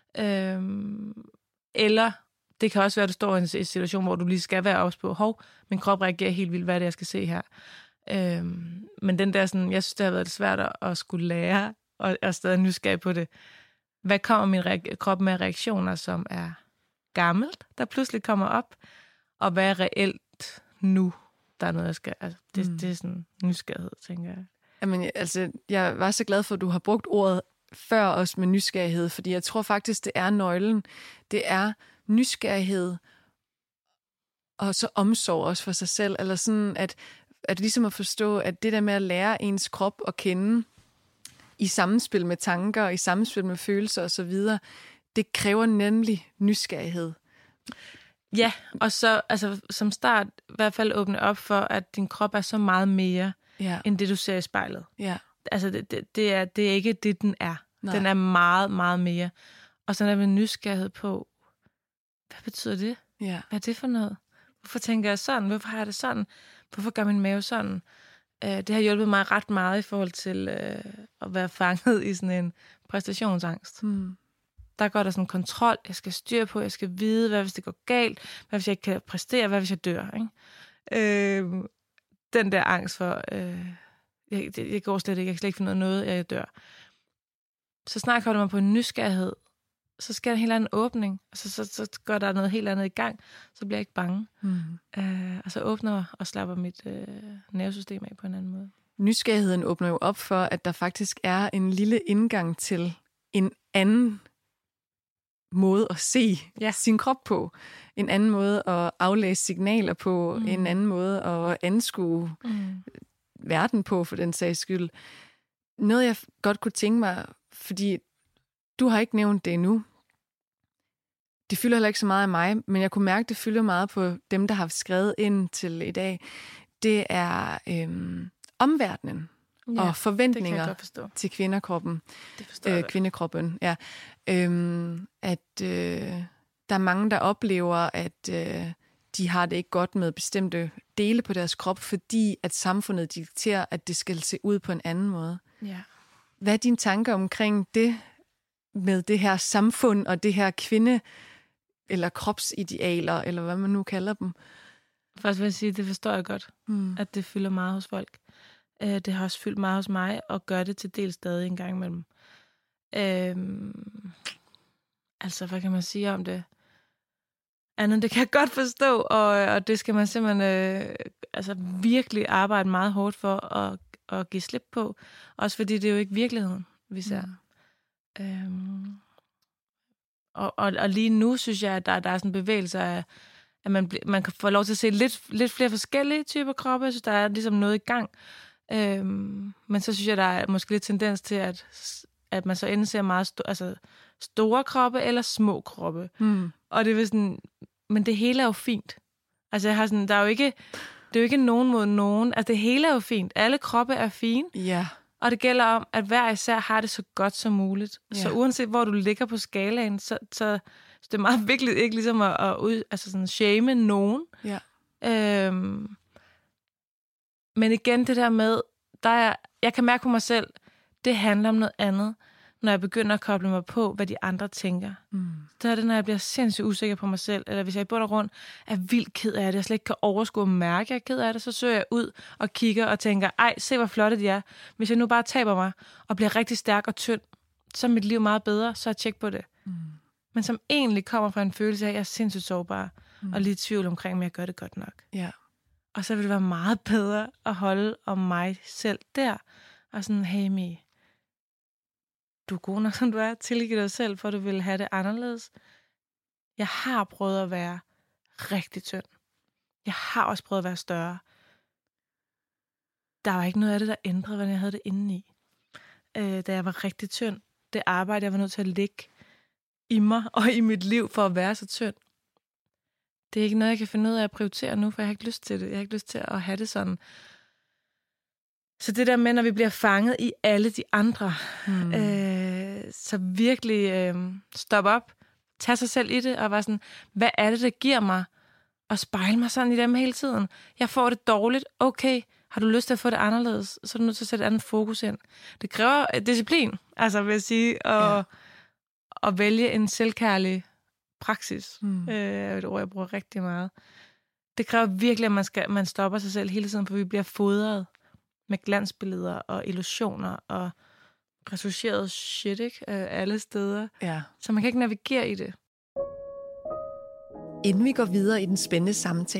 eller det kan også være, at du står i en situation, hvor du lige skal være ops på, min krop reagerer helt vildt, hvad er det, jeg skal se her? Men den der sådan, jeg synes, det har været svært at skulle lære, og stadig nysgerrig på det. Hvad kommer min krop med reaktioner, som er gammelt, der pludselig kommer op, og hvad er reelt nu, der er noget, jeg skal... Altså, det er sådan nysgerrighed, tænker jeg. Jamen, altså, jeg var så glad for, at du har brugt ordet før os med nysgerrighed, fordi jeg tror faktisk, det er nøglen. Det er nysgerrighed og så omsorg også for sig selv, eller sådan, at ligesom at forstå, at det der med at lære ens krop at kende i sammenspil med tanker, i sammenspil med følelser osv., det kræver nemlig nysgerrighed. Ja, og så altså, som start i hvert fald åbne op for, at din krop er så meget mere, end det, du ser i spejlet. Ja. Altså, det er ikke det, den er. Nej. Den er meget, meget mere. Og så er der nysgerrighed på, hvad betyder det? Ja. Hvad er det for noget? Hvorfor tænker jeg sådan? Hvorfor har jeg det sådan? Hvorfor gør min mave sådan? Det har hjulpet mig ret meget i forhold til at være fanget i sådan en præstationsangst. Der går der sådan en kontrol. Jeg skal styre på, jeg skal vide, hvad hvis det går galt? Hvad hvis jeg ikke kan præstere? Hvad hvis jeg dør? Ikke? Den der angst for, jeg går slet ikke, jeg kan slet ikke finde noget, jeg dør. Så snart kommer man på en nysgerrighed, så sker der en helt anden åbning, og så går der noget helt andet i gang, så bliver jeg ikke bange. Og så åbner og slapper mit nervesystem af på en anden måde. Nysgerrigheden åbner jo op for, at der faktisk er en lille indgang til en anden måde at se sin krop på, en anden måde at aflæse signaler på, en anden måde at anskue verden på, for den sags skyld. Noget, jeg godt kunne tænke mig, fordi du har ikke nævnt det endnu. Det fylder heller ikke så meget af mig, men jeg kunne mærke, det fylder meget på dem, der har skrevet ind til i dag. Det er omverdenen og forventninger til kvindekroppen. Det forstår jeg. Kvindekroppen, ja. At der er mange, der oplever, at de har det ikke godt med bestemte dele på deres krop, fordi at samfundet dikterer, at det skal se ud på en anden måde. Ja. Hvad er dine tanker omkring det med det her samfund og det her kvinde- eller kropsidealer, eller hvad man nu kalder dem? Først vil jeg sige, det forstår jeg godt, at det fylder meget hos folk. Det har også fyldt meget hos mig, og gør det til del stadig en gang imellem. Altså, hvad kan man sige om det? Andet, det kan jeg godt forstå, og det skal man simpelthen virkelig arbejde meget hårdt for at give slip på. Også fordi det er jo ikke virkeligheden, vi ser. Og lige nu synes jeg, at der er sådan en bevægelse af, at man kan få lov til at se lidt flere forskellige typer kroppe. Jeg synes, der er ligesom noget i gang. Men så synes jeg, der er måske lidt tendens til, at man så enten ser meget store kroppe eller små kroppe. Og det er sådan, men det hele er jo fint. Altså jeg har sådan, det er jo ikke nogen mod nogen. Altså det hele er jo fint. Alle kroppe er fine. Ja. Og det gælder om, at hver især har det så godt som muligt. Ja. Så uanset hvor du ligger på skalaen, så det er meget vigtigt ikke ligesom at sådan shame nogen. Ja. Men igen det der med, jeg kan mærke på mig selv, det handler om noget andet, når jeg begynder at koble mig på, hvad de andre tænker. Så er det, når jeg bliver sindssygt usikker på mig selv, eller hvis jeg i bund og grund er vildt ked af det, jeg slet ikke kan overskue og mærke, at jeg er ked af det, så søger jeg ud og kigger og tænker, ej, se hvor flotte de er. Hvis jeg nu bare taber mig og bliver rigtig stærk og tynd, så er mit liv meget bedre, så er jeg tjek på det. Men som egentlig kommer fra en følelse af, at jeg er sindssygt sårbar, og lidt i tvivl omkring, om jeg gør det godt nok. Ja. Og så vil det være meget bedre at holde om mig selv der, og sådan, hey me, du er god nok, som du er. Tilgiv dig selv, for du vil have det anderledes. Jeg har prøvet at være rigtig tynd. Jeg har også prøvet at være større. Der var ikke noget af det, der ændrede, hvordan jeg havde det indeni. Da jeg var rigtig tynd. Det arbejde, jeg var nødt til at lægge i mig og i mit liv for at være så tynd. Det er ikke noget, jeg kan finde ud af at prioritere nu, for jeg har ikke lyst til det. Jeg har ikke lyst til at have det sådan. Så det der med, når vi bliver fanget i alle de andre, så virkelig stoppe op, tage sig selv i det, og være sådan, hvad er det, der giver mig at spejle mig sådan i dem hele tiden? Jeg får det dårligt, okay, har du lyst til at få det anderledes, så er du nødt til at sætte et andet fokus ind. Det kræver disciplin, altså vil jeg sige, at vælge en selvkærlig praksis. Et ord, jeg bruger rigtig meget. Det kræver virkelig, at man stopper sig selv hele tiden, for vi bliver fodret med glansbilleder og illusioner og retusjeret shit, ikke? Alle steder. Ja. Så man kan ikke navigere i det. Inden vi går videre i den spændende samtale,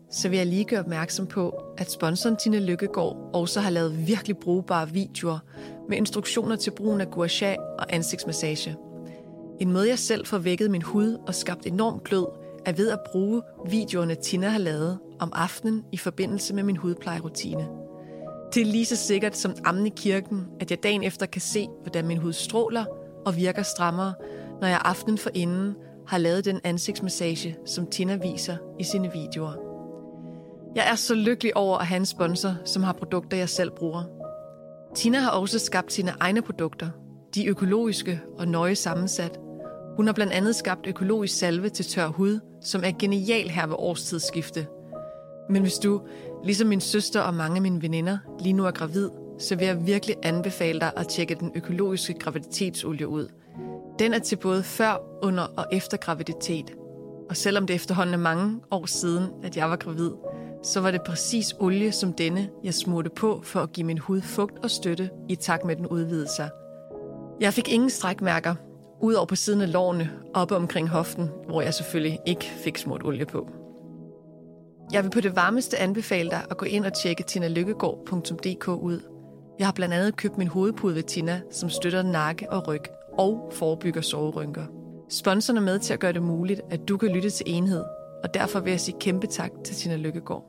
så vil jeg lige gøre opmærksom på, at sponsoren Tina Lykkegaard også har lavet virkelig brugbare videoer med instruktioner til brugen af gua sha og ansigtsmassage. En måde, jeg selv får vækket min hud og skabt enorm glød, er ved at bruge videoerne, Tina har lavet om aftenen i forbindelse med min hudplejerutine. Det er lige så sikkert som ammen i kirken, at jeg dagen efter kan se, hvordan min hud stråler og virker strammere, når jeg aftenen forinden har lavet den ansigtsmassage, som Tina viser i sine videoer. Jeg er så lykkelig over at have en sponsor, som har produkter, jeg selv bruger. Tina har også skabt sine egne produkter. De er økologiske og nøje sammensat. Hun har blandt andet skabt økologisk salve til tør hud, som er genial her ved årstidsskifte. Men hvis du, ligesom min søster og mange af mine veninder, lige nu er gravid, så vil jeg virkelig anbefale dig at tjekke den økologiske graviditetsolie ud. Den er til både før, under og efter graviditet. Og selvom det efterhånden er mange år siden, at jeg var gravid, så var det præcis olie som denne, jeg smurte på for at give min hud fugt og støtte i takt med den udvidede sig. Jeg fik ingen strækmærker, udover på siden af lårene, oppe omkring hoften, hvor jeg selvfølgelig ikke fik smurt olie på. Jeg vil på det varmeste anbefale dig at gå ind og tjekke tinalykkegaard.dk ud. Jeg har blandt andet købt min hovedpude ved Tina, som støtter nakke og ryg og forebygger soverynker. Sponsoren er med til at gøre det muligt, at du kan lytte til Enhed, og derfor vil jeg sige kæmpe tak til Tina Lykkegaard.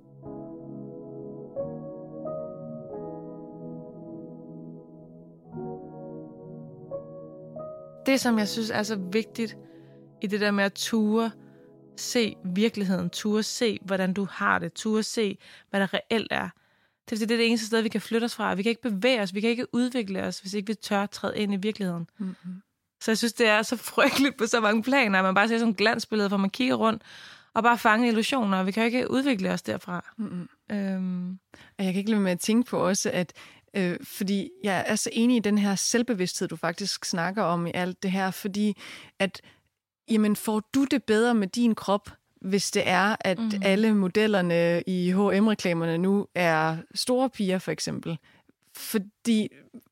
Det, som jeg synes er så vigtigt i det der med at ture se virkeligheden, ture se, hvordan du har det, ture se, hvad der reelt er. Det er det eneste sted, vi kan flytte os fra. Vi kan ikke bevæge os, vi kan ikke udvikle os, hvis ikke vi tør træde ind i virkeligheden. Mm-hmm. Så jeg synes, det er så frygteligt på så mange planer, at man bare ser sådan et glansbillede, hvor man kigger rundt og bare fanger illusioner, og vi kan jo ikke udvikle os derfra. Mm-hmm. Og jeg kan ikke lade med at tænke på også, at fordi jeg er så enig i den her selvbevidsthed, du faktisk snakker om i alt det her, fordi at jamen, får du det bedre med din krop, hvis det er, at alle modellerne i H&M-reklamerne nu er store piger, for eksempel. Fordi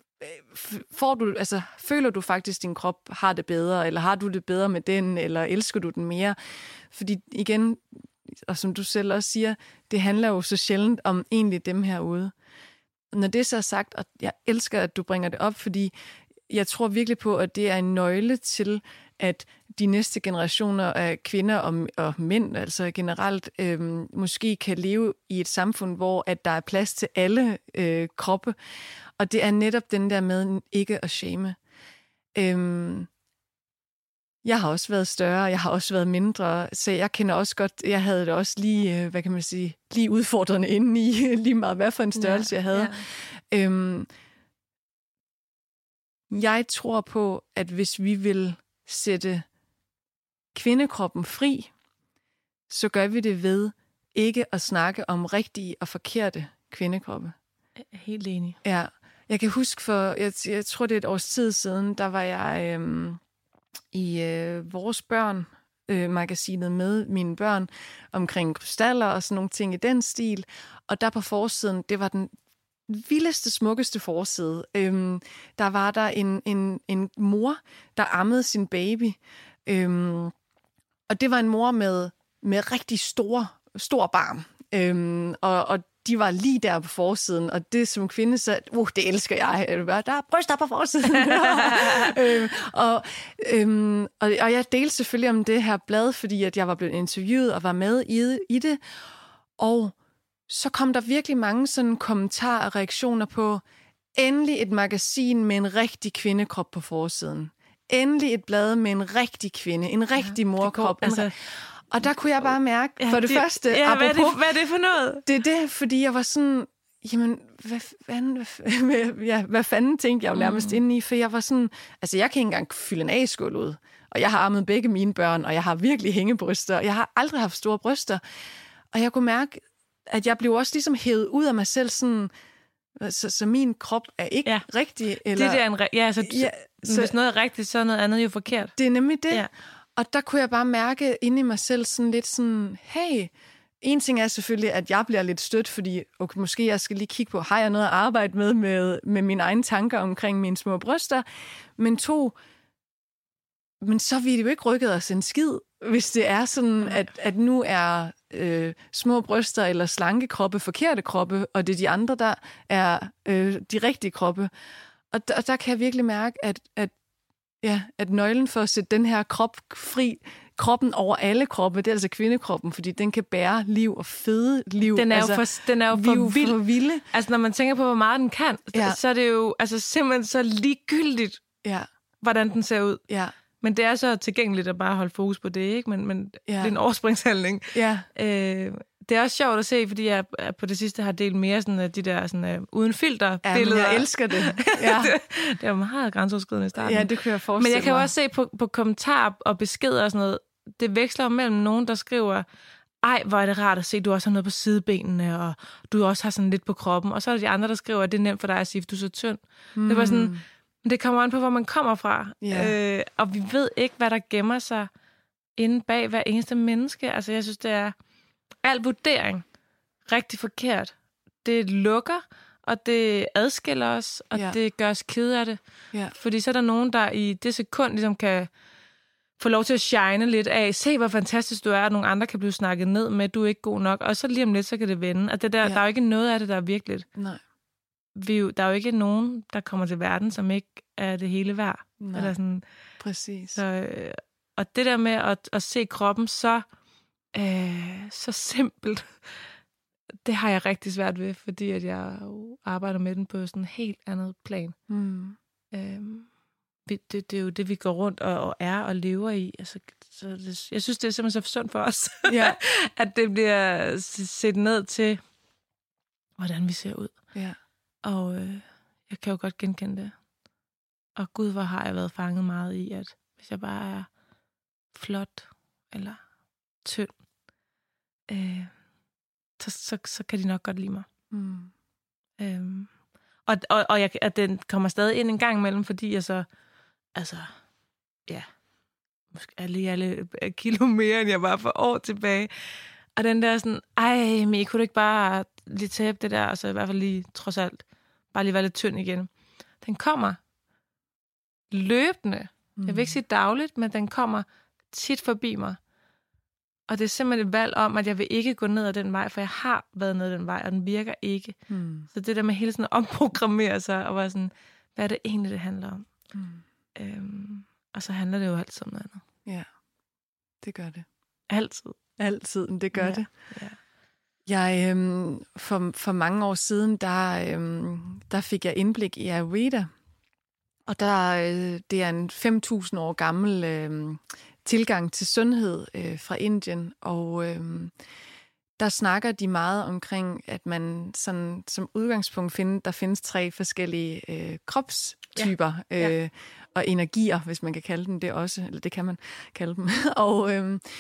føler du faktisk, at din krop har det bedre, eller har du det bedre med den, eller elsker du den mere? Fordi igen, og som du selv også siger, det handler jo så sjældent om egentlig dem herude. Når det så er sagt, og jeg elsker, at du bringer det op, fordi jeg tror virkelig på, at det er en nøgle til, at de næste generationer af kvinder og mænd, altså generelt, måske kan leve i et samfund, hvor at der er plads til alle kroppe. Og det er netop den der med ikke at shame. Jeg har også været større, jeg har også været mindre, så jeg kender også godt, jeg havde det også lige, lige udfordrende inde i, lige meget hvad for en størrelse jeg havde. Ja. Jeg tror på, at hvis vi vil sætte kvindekroppen fri, så gør vi det ved ikke at snakke om rigtige og forkerte kvindekroppe. Helt enig. Ja, jeg kan huske jeg tror det er et års tid siden, der var jeg i Vores Børn magasinet med mine børn omkring krystaller og sådan nogle ting i den stil, og der på forsiden, det var den vildeste, smukkeste forside. Der var der en mor, der ammede sin baby. Og det var en mor med rigtig stor barm. Og de var lige der på forsiden, og det som kvinde så, det elsker jeg. Der er bryster på forsiden. Og jeg delte selvfølgelig om det her blad, fordi at jeg var blevet interviewet og var med i det. Og så kom der virkelig mange sådan kommentarer og reaktioner på, endelig et magasin med en rigtig kvindekrop på forsiden. Endelig et blad med en rigtig kvinde, en rigtig morkrop. Og der kunne jeg bare mærke, for det første, apropos, hvad er det for noget? Det er det, fordi jeg var sådan, jamen, hvad fanden tænkte jeg jo nærmest inde i, for jeg var sådan, altså jeg kan ikke engang fylde en A-skål ud, og jeg har ammet begge mine børn, og jeg har virkelig hængebryster, og jeg har aldrig haft store bryster, og jeg kunne mærke, at jeg blev også ligesom hævet ud af mig selv, sådan, så min krop er ikke rigtig. Eller, det er hvis noget er rigtigt, så er noget andet jo forkert. Det er nemlig det. Ja. Og der kunne jeg bare mærke inde i mig selv sådan lidt sådan, hey, en ting er selvfølgelig, at jeg bliver lidt stødt, fordi okay, måske jeg skal lige kigge på, har jeg noget at arbejde med mine egne tanker omkring mine små bryster, men så vil det jo ikke rykket os en skid, hvis det er sådan, at nu er små bryster eller slanke kroppe, forkerte kroppe, og det er de andre, der er de rigtige kroppe. Og der kan jeg virkelig mærke, at nøglen for at sætte den her krop fri, kroppen over alle kroppe, det er altså kvindekroppen, fordi den kan bære liv og fede liv. Den er jo for vild. For vilde. Altså, når man tænker på, hvor meget den kan, så er det jo altså, simpelthen så ligegyldigt, hvordan den ser ud. Ja. Men det er så tilgængeligt at bare holde fokus på det, ikke? Men det er en overspringshandling. Ja. Det er også sjovt at se, fordi jeg på det sidste har delt mere sådan, de der sådan, uden filter billeder. Jeg elsker det. Ja. Det var meget grænseoverskridende i starten. Ja, det kan jeg forestille mig. Men jeg kan jo også se på kommentarer og beskeder og sådan noget, det veksler mellem nogen, der skriver, ej, hvor er det rart at se, du også har noget på sidebenene, og du også har sådan lidt på kroppen. Og så er der de andre, der skriver, at det er nemt for dig at sige, at du er så tynd. Det var sådan, det kommer an på, hvor man kommer fra. Yeah. Og vi ved ikke, hvad der gemmer sig inde bag hver eneste menneske. Altså, jeg synes, det er al vurdering rigtig forkert. Det lukker, og det adskiller os, og det gør os kede af det. Yeah. Fordi så er der nogen, der i det sekund ligesom kan få lov til at shine lidt af, se hvor fantastisk du er, og nogle andre kan blive snakket ned med, du er ikke god nok, og så lige om lidt, så kan det vende. Og det der, der er jo ikke noget af det, der er virkeligt. Nej. Der er jo ikke nogen, der kommer til verden, som ikke er det hele værd. Nej, eller sådan. Præcis. Så, og det der med at se kroppen så simpelt, det har jeg rigtig svært ved, fordi at jeg arbejder med den på sådan et helt andet plan. Det er jo det, vi går rundt og er og lever i. Altså, jeg synes, det er simpelthen så sundt for os, at det bliver set ned til, hvordan vi ser ud. Ja. Og jeg kan jo godt genkende det. Og Gud, hvor har jeg været fanget meget i, at hvis jeg bare er flot eller tynd, så kan de nok godt lide mig. At den kommer stadig ind en gang imellem, fordi jeg så, måske er lige alle kilo mere, end jeg var for år tilbage. Og den der sådan, men kunne du ikke bare lige tabe det der, og så i hvert fald lige, trods alt, bare lige være lidt tynd igen. Den kommer løbende. Jeg vil ikke sige dagligt, men den kommer tit forbi mig. Og det er simpelthen et valg om, at jeg vil ikke gå ned ad den vej, for jeg har været ned ad den vej, og den virker ikke. Så det der med hele tiden at omprogrammere sig, og være sådan, hvad er det egentlig, det handler om? Og så handler det jo altid om noget andet. Ja, det gør det. Altid, det gør det. Ja. Jeg, for mange år siden, der fik jeg indblik i Ayurveda. Og det er en 5.000 år gammel tilgang til sundhed fra Indien. Og der snakker de meget omkring, at man sådan, som udgangspunkt der findes 3 forskellige kropstyper og energier, hvis man kan kalde dem det også. Eller det kan man kalde dem. Og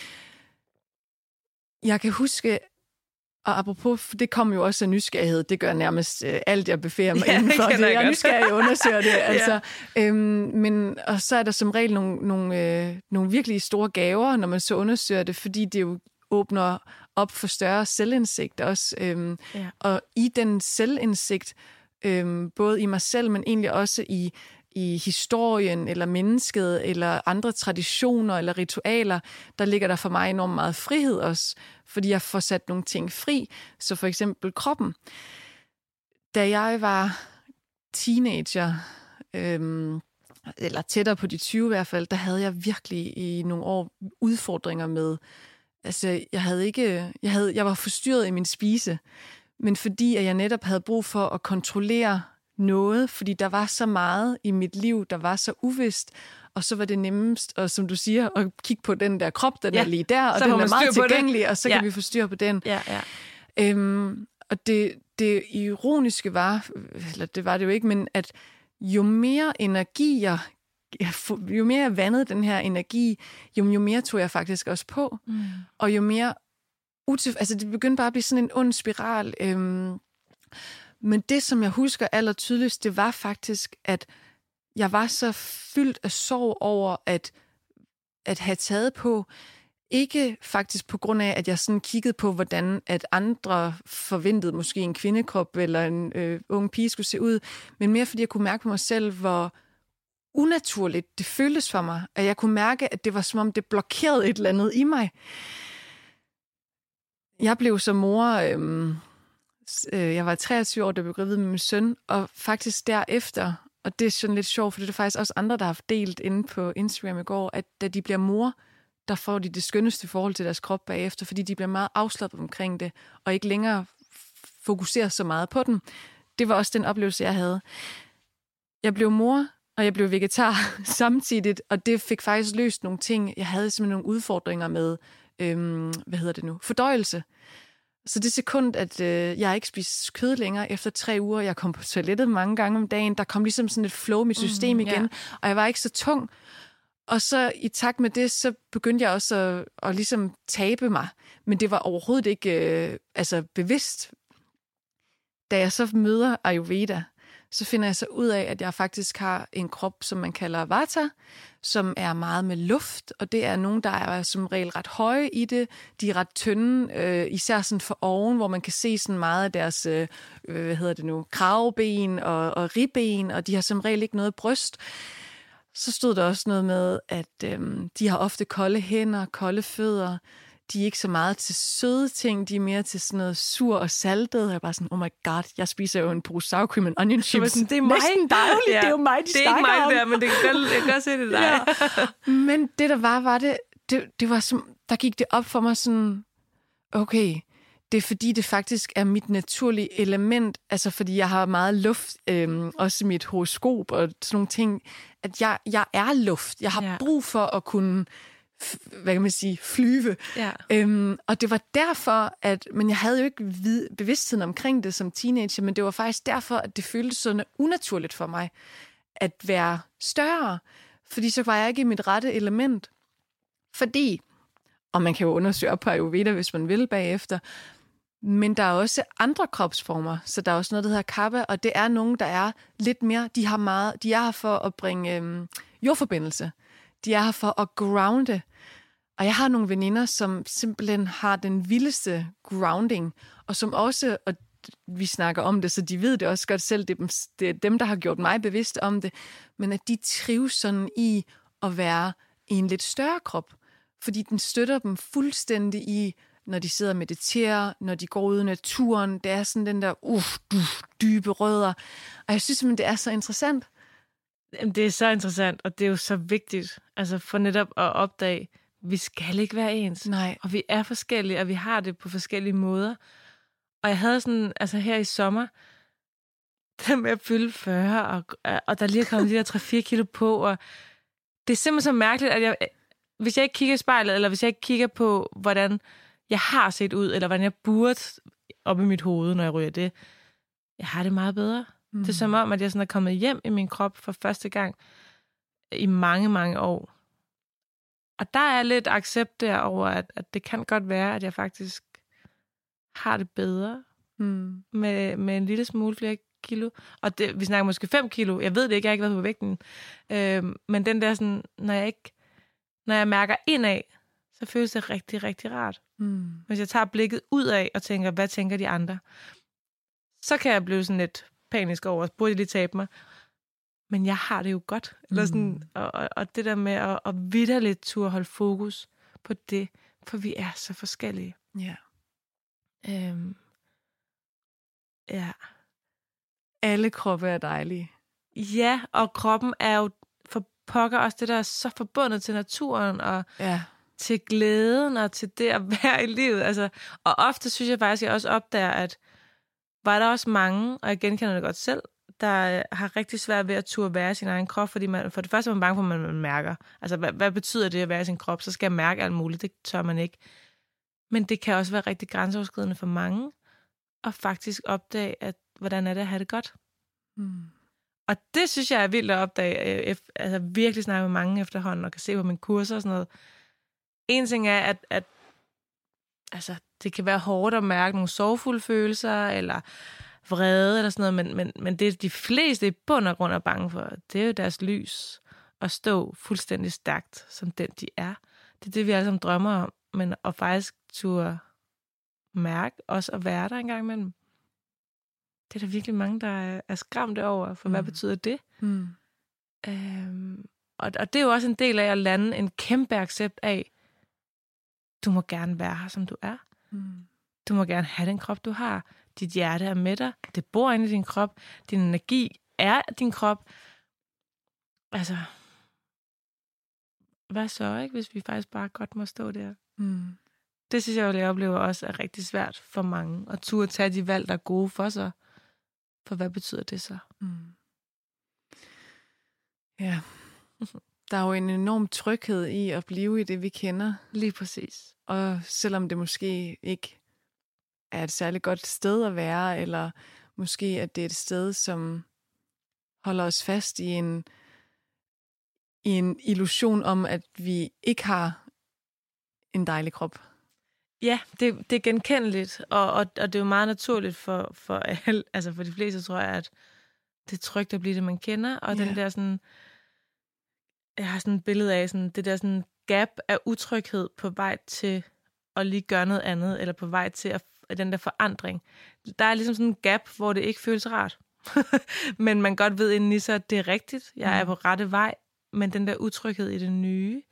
jeg kan huske, og apropos, det kom jo også af nysgerrighed. Det gør nærmest alt, jeg bevæger mig indenfor det. Jeg er nysgerrig, jeg undersøger det. Altså. Og så er der som regel nogle virkelig store gaver, når man så undersøger det, fordi det jo åbner op for større selvindsigt også. Og i den selvindsigt, både i mig selv, men egentlig også i historien, eller mennesket, eller andre traditioner, eller ritualer, der ligger der for mig enormt meget frihed også, fordi jeg får sat nogle ting fri. Så for eksempel kroppen. Da jeg var teenager, eller tættere på de 20 i hvert fald, der havde jeg virkelig i nogle år udfordringer med, altså jeg var forstyrret i min spise, men fordi at jeg netop havde brug for at kontrollere noget, fordi der var så meget i mit liv, der var så uvist, og så var det nemmest, og som du siger, at kigge på den der krop, den er lige der, og den er meget tilgængelig, og så kan vi få styr på den. Og det ironiske var, eller det var det jo ikke, men at jo mere energi jo mere jeg vandede den her energi, jo mere tog jeg faktisk også på, og jo mere altså det begyndte bare at blive sådan en ond spiral. Men det, som jeg husker allertydeligst, det var faktisk, at jeg var så fyldt af sorg over at have taget på, ikke faktisk på grund af, at jeg sådan kiggede på, hvordan at andre forventede måske en kvindekrop eller en ung pige skulle se ud, men mere fordi jeg kunne mærke på mig selv, hvor unaturligt det føltes for mig, at jeg kunne mærke, at det var som om det blokerede et eller andet i mig. Jeg blev som mor, jeg var 23 år, da jeg blev gravid med min søn, og faktisk derefter, og det er sådan lidt sjovt, for det er faktisk også andre, der har delt inde på Instagram i går, at da de bliver mor, der får de det skønneste forhold til deres krop bagefter, fordi de bliver meget afslappet omkring det, og ikke længere fokuserer så meget på den. Det var også den oplevelse, jeg havde. Jeg blev mor, og jeg blev vegetar samtidigt, og det fik faktisk løst nogle ting. Jeg havde simpelthen nogle udfordringer med, fordøjelse. Så det sekund, at jeg ikke spiste kød længere efter 3 uger, jeg kom på toilettet mange gange om dagen, der kom ligesom sådan et flow i mit system igen, og jeg var ikke så tung. Og så i takt med det, så begyndte jeg også at ligesom tabe mig. Men det var overhovedet ikke bevidst. Da jeg så møder Ayurveda, så finder jeg så ud af, at jeg faktisk har en krop, som man kalder vata, som er meget med luft, og det er nogen, der er som regel ret høje i det. De er ret tynde, især sådan for oven, hvor man kan se sådan meget af deres kraveben og ribben, og de har som regel ikke noget bryst. Så stod der også noget med, at de har ofte kolde hænder, kolde fødder. De er ikke så meget til søde ting, de er mere til sådan noget sur og saltet. Jeg er bare sådan, oh my god, jeg spiser jo en pose sour cream and onion chips. Sådan, det er mig. Næsten dagligt, det er jo mig, de snakker om. Det er ikke mig der, men jeg kan godt se det der. Ja. Men det der var det var som, der gik det op for mig sådan, okay, det er fordi, det faktisk er mit naturlige element, altså fordi jeg har meget luft, også i mit horoskop og sådan nogle ting, at jeg er luft. Jeg har brug for at kunne, hvad kan man sige, flyve. Ja. Og det var derfor, men jeg havde jo ikke bevidstheden omkring det som teenager, men det var faktisk derfor, at det føltes sådan unaturligt for mig at være større, fordi så var jeg ikke i mit rette element. Fordi, og man kan jo undersøge op på Ayurveda, hvis man vil bagefter, men der er også andre kropsformer, så der er også noget, der hedder kapha, og det er nogen, der er lidt mere, de er her for at bringe jordforbindelse. De er her for at grounde. Og jeg har nogle veninder, som simpelthen har den vildeste grounding, og som også, og vi snakker om det, så de ved det også godt selv, det er dem, der har gjort mig bevidst om det, men at de trives sådan i at være i en lidt større krop, fordi den støtter dem fuldstændig i, når de sidder og mediterer, når de går ud i naturen. Det er sådan den der dybe rødder. Og jeg synes simpelthen, det er så interessant. Det er så interessant, og det er jo så vigtigt, altså for netop at opdage, vi skal ikke være ens. Nej. Og vi er forskellige, og vi har det på forskellige måder. Og jeg havde sådan, altså her i sommer, der med at fylde 40, og der lige er kommet de der 3-4 kilo på, og det er simpelthen så mærkeligt, at hvis jeg ikke kigger i spejlet, eller hvis jeg ikke kigger på, hvordan jeg har set ud, eller hvordan jeg burde op i mit hoved, når jeg ryger det, jeg har det meget bedre. Det er som om, at jeg sådan er kommet hjem i min krop for første gang i mange, mange år. Og der er lidt accept derover, at det kan godt være, at jeg faktisk har det bedre med en lille smule flere kilo. Og vi snakker måske 5 kilo. Jeg ved det ikke, jeg har ikke været på vægten. Men den der sådan, når jeg mærker indad, så føles det rigtig, rigtig rart. Hvis jeg tager blikket ud af og tænker, hvad tænker de andre? Så kan jeg blive sådan lidt panisk over, burde jeg lige tabe mig? Men jeg har det jo godt. Eller sådan, og det der med at vitterligt turde holde fokus på det, for vi er så forskellige. Ja. Ja. Alle kroppe er dejlige. Ja, og kroppen er jo for pokker også det, der er så forbundet til naturen, og til glæden, og til det at være i livet. Altså, og ofte synes jeg faktisk, at jeg også opdager, at var der også mange, og jeg genkender det godt selv, der har rigtig svært ved at turde være i sin egen krop, fordi for det første er man bange for, at man mærker. Altså, hvad betyder det at være i sin krop? Så skal jeg mærke alt muligt. Det tør man ikke. Men det kan også være rigtig grænseoverskridende for mange, og faktisk opdage, hvordan er det at have det godt. Og det synes jeg er vildt at opdage. Altså virkelig snakke med mange efterhånden, og kan se på mine kurser og sådan noget. En ting er, at altså, det kan være hårdt at mærke nogle sorgfulde følelser, eller vrede, eller sådan noget, men det de fleste i bund og grund er bange for, det er jo deres lys, at stå fuldstændig stærkt, som den de er. Det er det, vi alle sammen drømmer om, men at faktisk turde mærke, også at være der en gang imellem. Det er der virkelig mange, der er skræmte over, for hvad betyder det? Og det er jo også en del af at lande en kæmpe accept af, du må gerne være her, som du er. Du må gerne have den krop, du har. Dit hjerte er med dig. Det bor inde i din krop. Din energi er din krop. Altså, hvad så, ikke, hvis vi faktisk bare godt må stå der? Mm. Det synes jeg oplever også er rigtig svært for mange. At turde tage de valg, der er gode for sig. For hvad betyder det så? Mm. Ja. Der er jo en enorm tryghed i at blive i det, vi kender. Lige præcis. Og selvom det måske ikke er et særligt godt sted at være, eller måske at det er et sted, som holder os fast i en illusion om, at vi ikke har en dejlig krop. Ja, det er genkendeligt, og det er jo meget naturligt for alle, altså for de fleste, tror jeg, at det er trygt at blive det, man kender, og den der sådan, jeg har sådan et billede af sådan, det der sådan gap af utryghed på vej til at lige gøre noget andet, eller på vej til at den der forandring. Der er ligesom sådan en gap, hvor det ikke føles rart. Men man godt ved indeni så, at det er rigtigt. Jeg er på rette vej, men den der utryghed i det nye,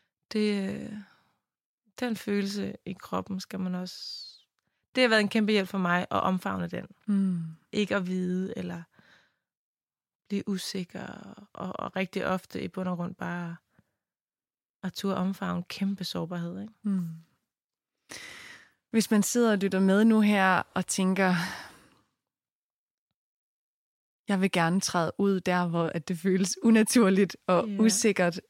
den følelse i kroppen skal man også... Det har været en kæmpe hjælp for mig at omfavne den. Mm. Ikke at vide, eller blive usikker, og rigtig ofte i bund og grund bare at turde omfavne kæmpe sårbarhed. Ikke? Mm. Hvis man sidder og lytter med nu her og tænker, jeg vil gerne træde ud der, hvor at det føles unaturligt og usikkert.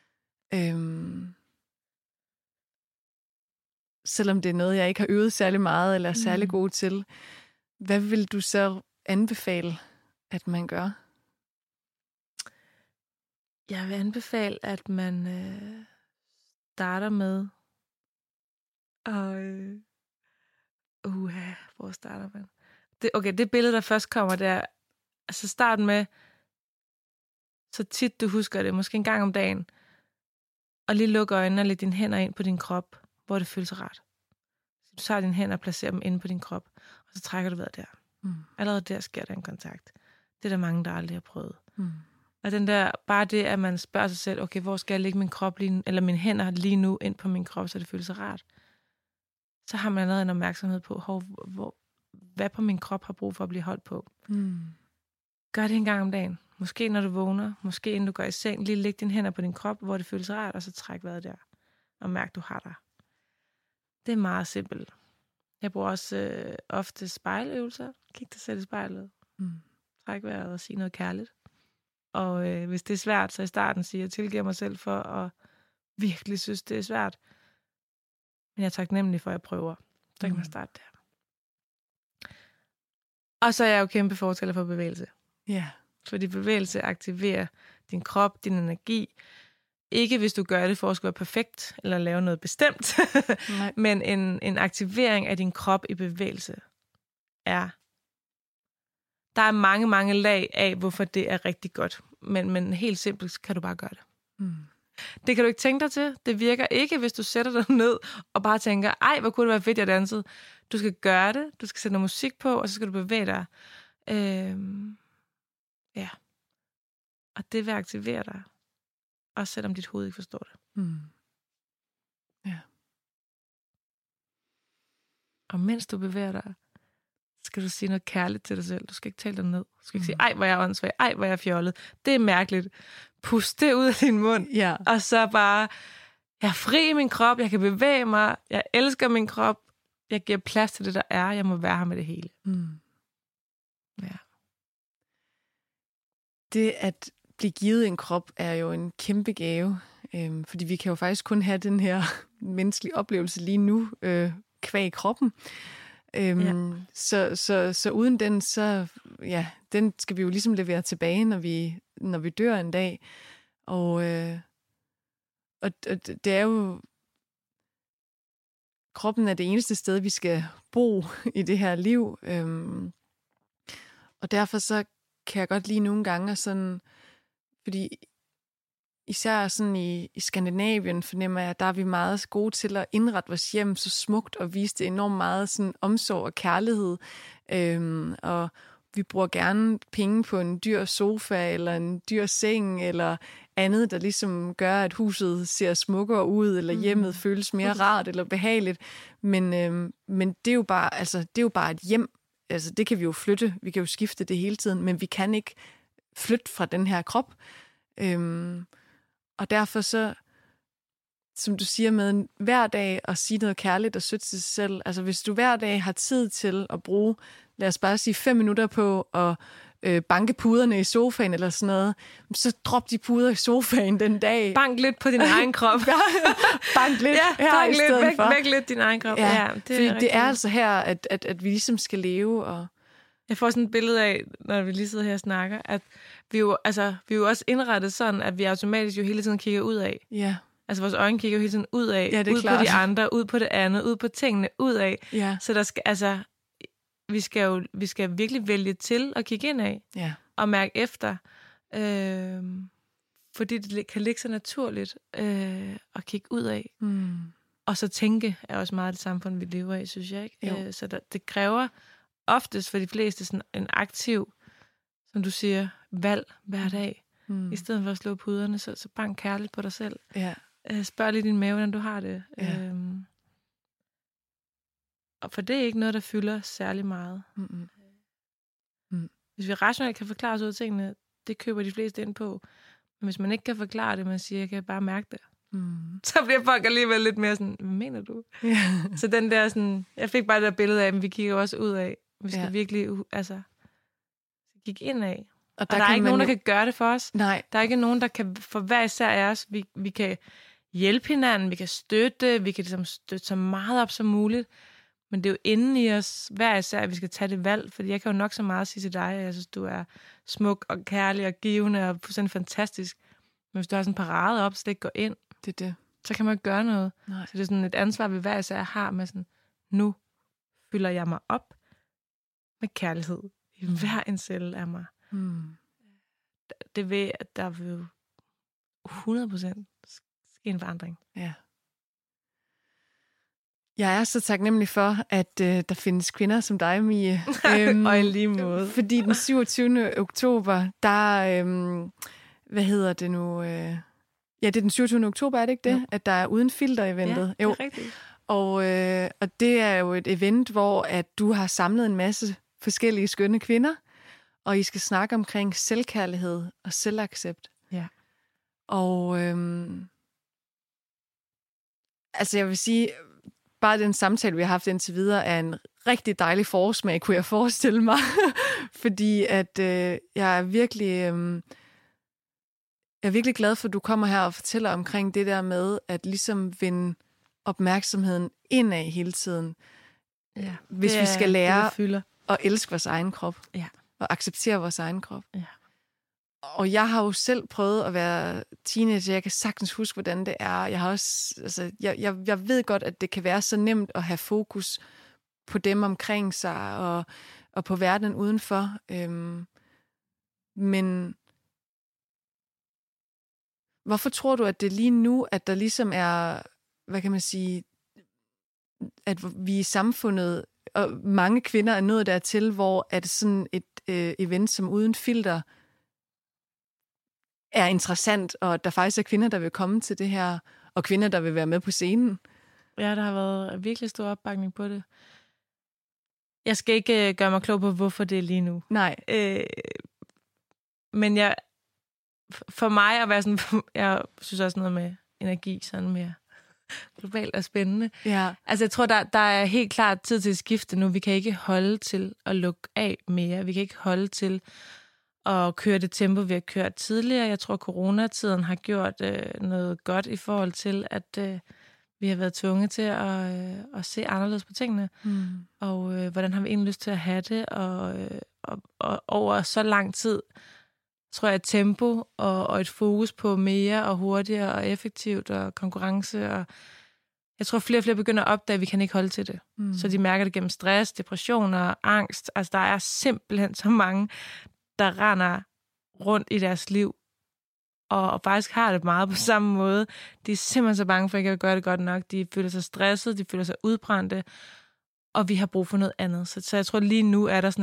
Selvom det er noget, jeg ikke har øvet særlig meget eller er særlig god til. Hvad vil du så anbefale, at man gør? Jeg vil anbefale, at man starter med hvor starter man? Det billede, der først kommer der, altså start med, så tit du husker det, måske en gang om dagen, og lige lukke øjnene og lægge dine hænder ind på din krop, hvor det føles rart. Så du tager dine hænder og placerer dem inde på din krop, og så trækker du vejret der. Allerede der sker der en kontakt. Det er der mange, der aldrig har prøvet. Og den der, bare det, at man spørger sig selv, okay, hvor skal jeg lægge min krop lige, eller mine hænder lige nu ind på min krop, så det føles så rart. Så har man allerede en opmærksomhed på, hvad på min krop har brug for at blive holdt på. Gør det en gang om dagen. Måske når du vågner, måske inden du går i seng, lige læg dine hænder på din krop, hvor det føles rart, og så træk vejret der. Og mærk, du har dig. Det er meget simpelt. Jeg bruger også ofte spejløvelser. Kig dig selv i spejlet. Træk vejret og sig noget kærligt. Og hvis det er svært, så i starten siger jeg, tilgiver mig selv for at virkelig synes, det er svært. Men jeg er taknemmelig for, at jeg prøver. Så kan man starte der. Og så er jeg jo kæmpe fortæller for bevægelse. Ja. Fordi bevægelse aktiverer din krop, din energi. Ikke hvis du gør det for at skulle være perfekt, eller lave noget bestemt. Men en aktivering af din krop i bevægelse er... Der er mange, mange lag af, hvorfor det er rigtig godt. Men helt simpelt kan du bare gøre det. Det kan du ikke tænke dig til. Det virker ikke, hvis du sætter dig ned og bare tænker, ej, hvor kunne det være fedt, jeg dansede. Du skal gøre det. Du skal sætte noget musik på, og så skal du bevæge dig. Ja. Og det vil aktivere dig. Også selvom dit hoved ikke forstår det. Ja. Og mens du bevæger dig, skal du sige noget kærligt til dig selv. Du skal ikke tale dig ned. Du skal ikke sige, ej, hvor jeg er åndssvag. Ej, hvor jeg er fjollet. Det er mærkeligt. Pust det ud af din mund. Ja. Og så bare, jeg er fri i min krop. Jeg kan bevæge mig. Jeg elsker min krop. Jeg giver plads til det, der er. Jeg må være her med det hele. Ja. Det at blive givet en krop er jo en kæmpe gave. Fordi vi kan jo faktisk kun have den her menneskelige oplevelse lige nu, kvæg kroppen. Så uden den, så ja, den skal vi jo ligesom levere tilbage, når vi dør en dag. Og det er jo, kroppen er det eneste sted, vi skal bo i det her liv. Og derfor så kan jeg godt lide nogle gange sådan, fordi især sådan i Skandinavien fornemmer jeg, at der er vi meget gode til at indrette vores hjem så smukt og vise det enormt meget sådan omsorg og kærlighed. Og Vi bruger gerne penge på en dyr sofa, eller en dyr seng, eller andet, der ligesom gør, at huset ser smukkere ud, eller hjemmet føles mere rart eller behageligt. Men det er jo bare, altså, det er jo bare et hjem. Altså, det kan vi jo flytte. Vi kan jo skifte det hele tiden, men vi kan ikke flytte fra den her krop. Og derfor så, som du siger med hver dag at sige noget kærligt og sødt til sig selv. Altså, hvis du hver dag har tid til at bruge, lad os bare sige 5 minutter på at banke puderne i sofaen eller sådan noget, så drop de puder i sofaen den dag. Bank lidt på din egen krop. Bank lidt her bank i stedet lidt, for. væk lidt din egen krop. Ja, det er altså her, at vi ligesom skal leve. Og jeg får sådan et billede af, når vi lige sidder her og snakker, at vi er jo også indrettet sådan, at vi automatisk jo hele tiden kigger ud af. Ja. Altså vores øjne kigger jo hele tiden ud af. Ja, ud klart. På de andre, ud på det andet, ud på tingene, ud af. Ja. Så der skal, altså, vi skal virkelig vælge til at kigge ind af. Ja. Og mærke efter. Fordi det kan ligge så naturligt at kigge ud af. Og så tænke er også meget det samfund, vi lever i, synes jeg. Ikke? Så det kræver oftest for de fleste sådan en aktiv, som du siger, valg hver dag. I stedet for at slå puderne, så bank kærligt på dig selv. Ja. Spørg lige din mave, hvordan du har det. Ja. Og for det er ikke noget, der fylder særlig meget. Hvis vi rationelt kan forklare os ud af tingene, det køber de fleste ind på. Men hvis man ikke kan forklare det, man siger, jeg kan bare mærke det. Så bliver folk alligevel lidt mere sådan, hvad mener du? Ja. Så den der sådan, jeg fik bare det der billede af, men vi kigger også ud af. Vi skal virkelig, kigge ind af. Og der er ikke nogen, der kan gøre det for os. Nej. Der er ikke nogen, der kan, for hver især af os, vi kan hjælpe hinanden, vi kan støtte, vi kan ligesom støtte så meget op som muligt. Men det er jo inden i os, hver især, at vi skal tage det valg. Fordi jeg kan jo nok så meget sige til dig, at jeg synes, du er smuk og kærlig og givende og fuldstændig fantastisk. Men hvis du har sådan en parade op, så det ikke går ind, så kan man ikke gøre noget. Nej. Så det er sådan et ansvar, vi hver især har med sådan, nu fylder jeg mig op med kærlighed i hver en celle af mig. Det ved, at der vil jo 100% ske en forandring. Ja. Jeg er så taknemmelig for, at der findes kvinder som dig, Mie. Og i lige måde. Fordi den 27. oktober, der... hvad hedder det nu? Ja, det er den 27. oktober, er det ikke det? Jo. At der er uden filter-eventet. Ja, det er rigtigt. Og det er jo et event, hvor at du har samlet en masse forskellige skønne kvinder, og I skal snakke omkring selvkærlighed og selvaccept. Ja. Og altså jeg vil sige, bare den samtale, vi har haft indtil videre, er en rigtig dejlig forsmag, kunne jeg forestille mig. Fordi at jeg er virkelig glad for, at du kommer her og fortæller omkring det der med, at ligesom vende opmærksomheden indad hele tiden. Ja, hvis vi skal lære det, at elske vores egen krop. Ja. Og acceptere vores egen krop. Ja. Og jeg har jo selv prøvet at være teenager. Jeg kan sagtens huske, hvordan det er. Jeg har også, altså, jeg ved godt, at det kan være så nemt at have fokus på dem omkring sig og på verdenen udenfor. Men hvorfor tror du, at det lige nu, at der ligesom er, hvad kan man sige, at vi i samfundet, og mange kvinder er nået dertil, hvor at sådan et event som Uden Filter er interessant, og der faktisk er kvinder, der vil komme til det her, og kvinder, der vil være med på scenen? Ja, der har været virkelig stor opbakning på det. Jeg skal ikke gøre mig klog på, hvorfor det er lige nu. Nej. Men for mig at være sådan, jeg synes også noget med energi, sådan mere globalt og spændende. Ja. Altså jeg tror, der er helt klart tid til at skifte nu. Vi kan ikke holde til at lukke af mere. Vi kan ikke holde til at køre det tempo, vi har kørt tidligere. Jeg tror, coronatiden har gjort noget godt i forhold til, at vi har været tvunget til at se anderledes på tingene. Og hvordan har vi egentlig lyst til at have det? Og over så lang tid, tror jeg, et tempo og et fokus på mere og hurtigere og effektivt og konkurrence. Og jeg tror, flere og flere begynder at opdage, at vi kan ikke holde til det. Så de mærker det gennem stress, depressioner, angst. Altså, der er simpelthen så mange, der render rundt i deres liv og faktisk har det meget på samme måde. De er simpelthen så bange for ikke at gøre det godt nok. De føler sig stressede, de føler sig udbrændte, og vi har brug for noget andet. Så jeg tror, lige nu er der sådan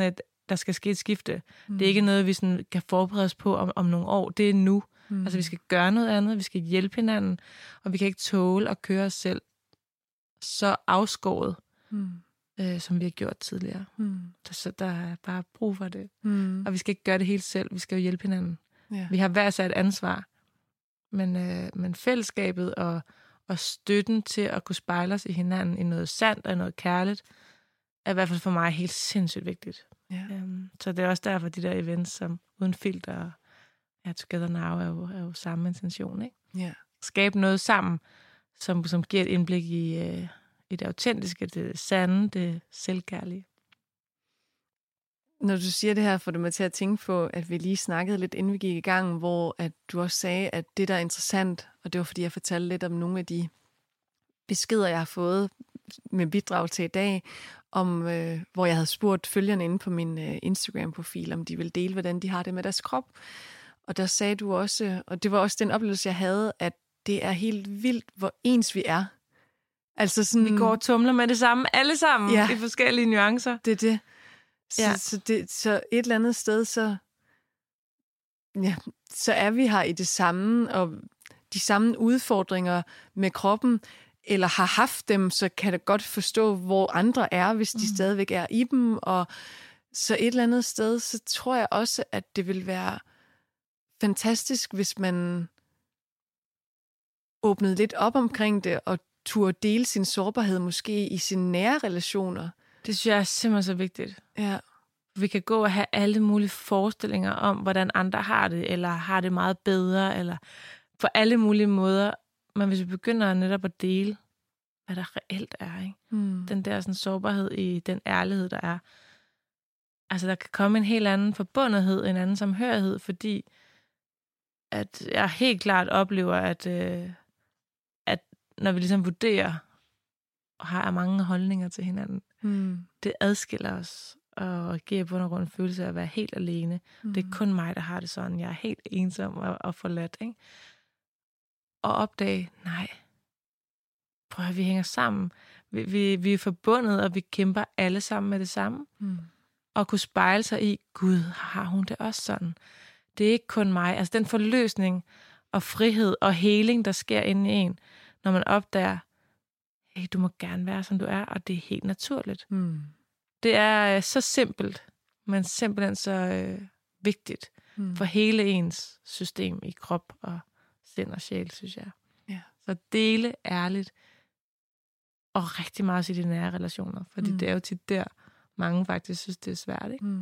der skal ske et skifte. Det er ikke noget, vi sådan kan forberede os på om nogle år. Det er nu. Altså, vi skal gøre noget andet, vi skal hjælpe hinanden, og vi kan ikke tåle at køre os selv så afskåret, som vi har gjort tidligere. Så der er bare brug for det. Og vi skal ikke gøre det helt selv, vi skal jo hjælpe hinanden. Ja. Vi har hver sat et ansvar, men fællesskabet og støtten til at kunne spejle os i hinanden i noget sandt og noget kærligt, er i hvert fald for mig helt sindssygt vigtigt. Ja. Så det er også derfor, de der events som Uden Filter og Together Now er jo samme intention, ikke? Ja. Skabe noget sammen, som giver et indblik i det autentiske, det sande, det selvkærlige. Når du siger det her, får du mig til at tænke på, at vi lige snakkede lidt, inden vi gik i gang, hvor at du også sagde, at det, der er interessant, og det var, fordi jeg fortalte lidt om nogle af de beskeder, jeg har fået med bidrag til i dag, om hvor jeg havde spurgt følgerne inde på min Instagram-profil, om de ville dele, hvordan de har det med deres krop. Og der sagde du også, og det var også den oplevelse, jeg havde, at det er helt vildt, hvor ens vi er. Altså sådan, vi går og tumler med det samme, alle sammen, i forskellige nuancer. Det er det. Så et eller andet sted, så er vi her i det samme, og de samme udfordringer med kroppen, eller har haft dem, så kan jeg godt forstå, hvor andre er, hvis de stadigvæk er i dem. Og så et eller andet sted, så tror jeg også, at det vil være fantastisk, hvis man åbnede lidt op omkring det, og turde dele sin sårbarhed måske i sine nære relationer. Det synes jeg er simpelthen så vigtigt. Ja. Vi kan gå og have alle mulige forestillinger om, hvordan andre har det, eller har det meget bedre, eller på alle mulige måder. Men hvis vi begynder netop at dele, hvad der reelt er, ikke? Den der sådan sårbarhed i den ærlighed, der er. Altså, der kan komme en helt anden forbundethed, en anden samhørighed, fordi at jeg helt klart oplever, at når vi ligesom vurderer og har mange holdninger til hinanden, det adskiller os og giver på grund en følelse af at være helt alene. Det er kun mig, der har det sådan. Jeg er helt ensom og forladt, ikke? Og opdage, nej, prøv at vi hænger sammen. Vi er forbundet, og vi kæmper alle sammen med det samme. Og kunne spejle sig i, Gud, har hun det også sådan? Det er ikke kun mig. Altså den forløsning og frihed og heling, der sker inde i en, når man opdager, hey, du må gerne være, som du er, og det er helt naturligt. Det er så simpelt, men simpelthen så vigtigt for hele ens system i krop og sind og sjæl, synes jeg. Ja. Så dele ærligt, og rigtig meget i de nære relationer, fordi det er jo tit der, mange faktisk synes, det er svært, ikke?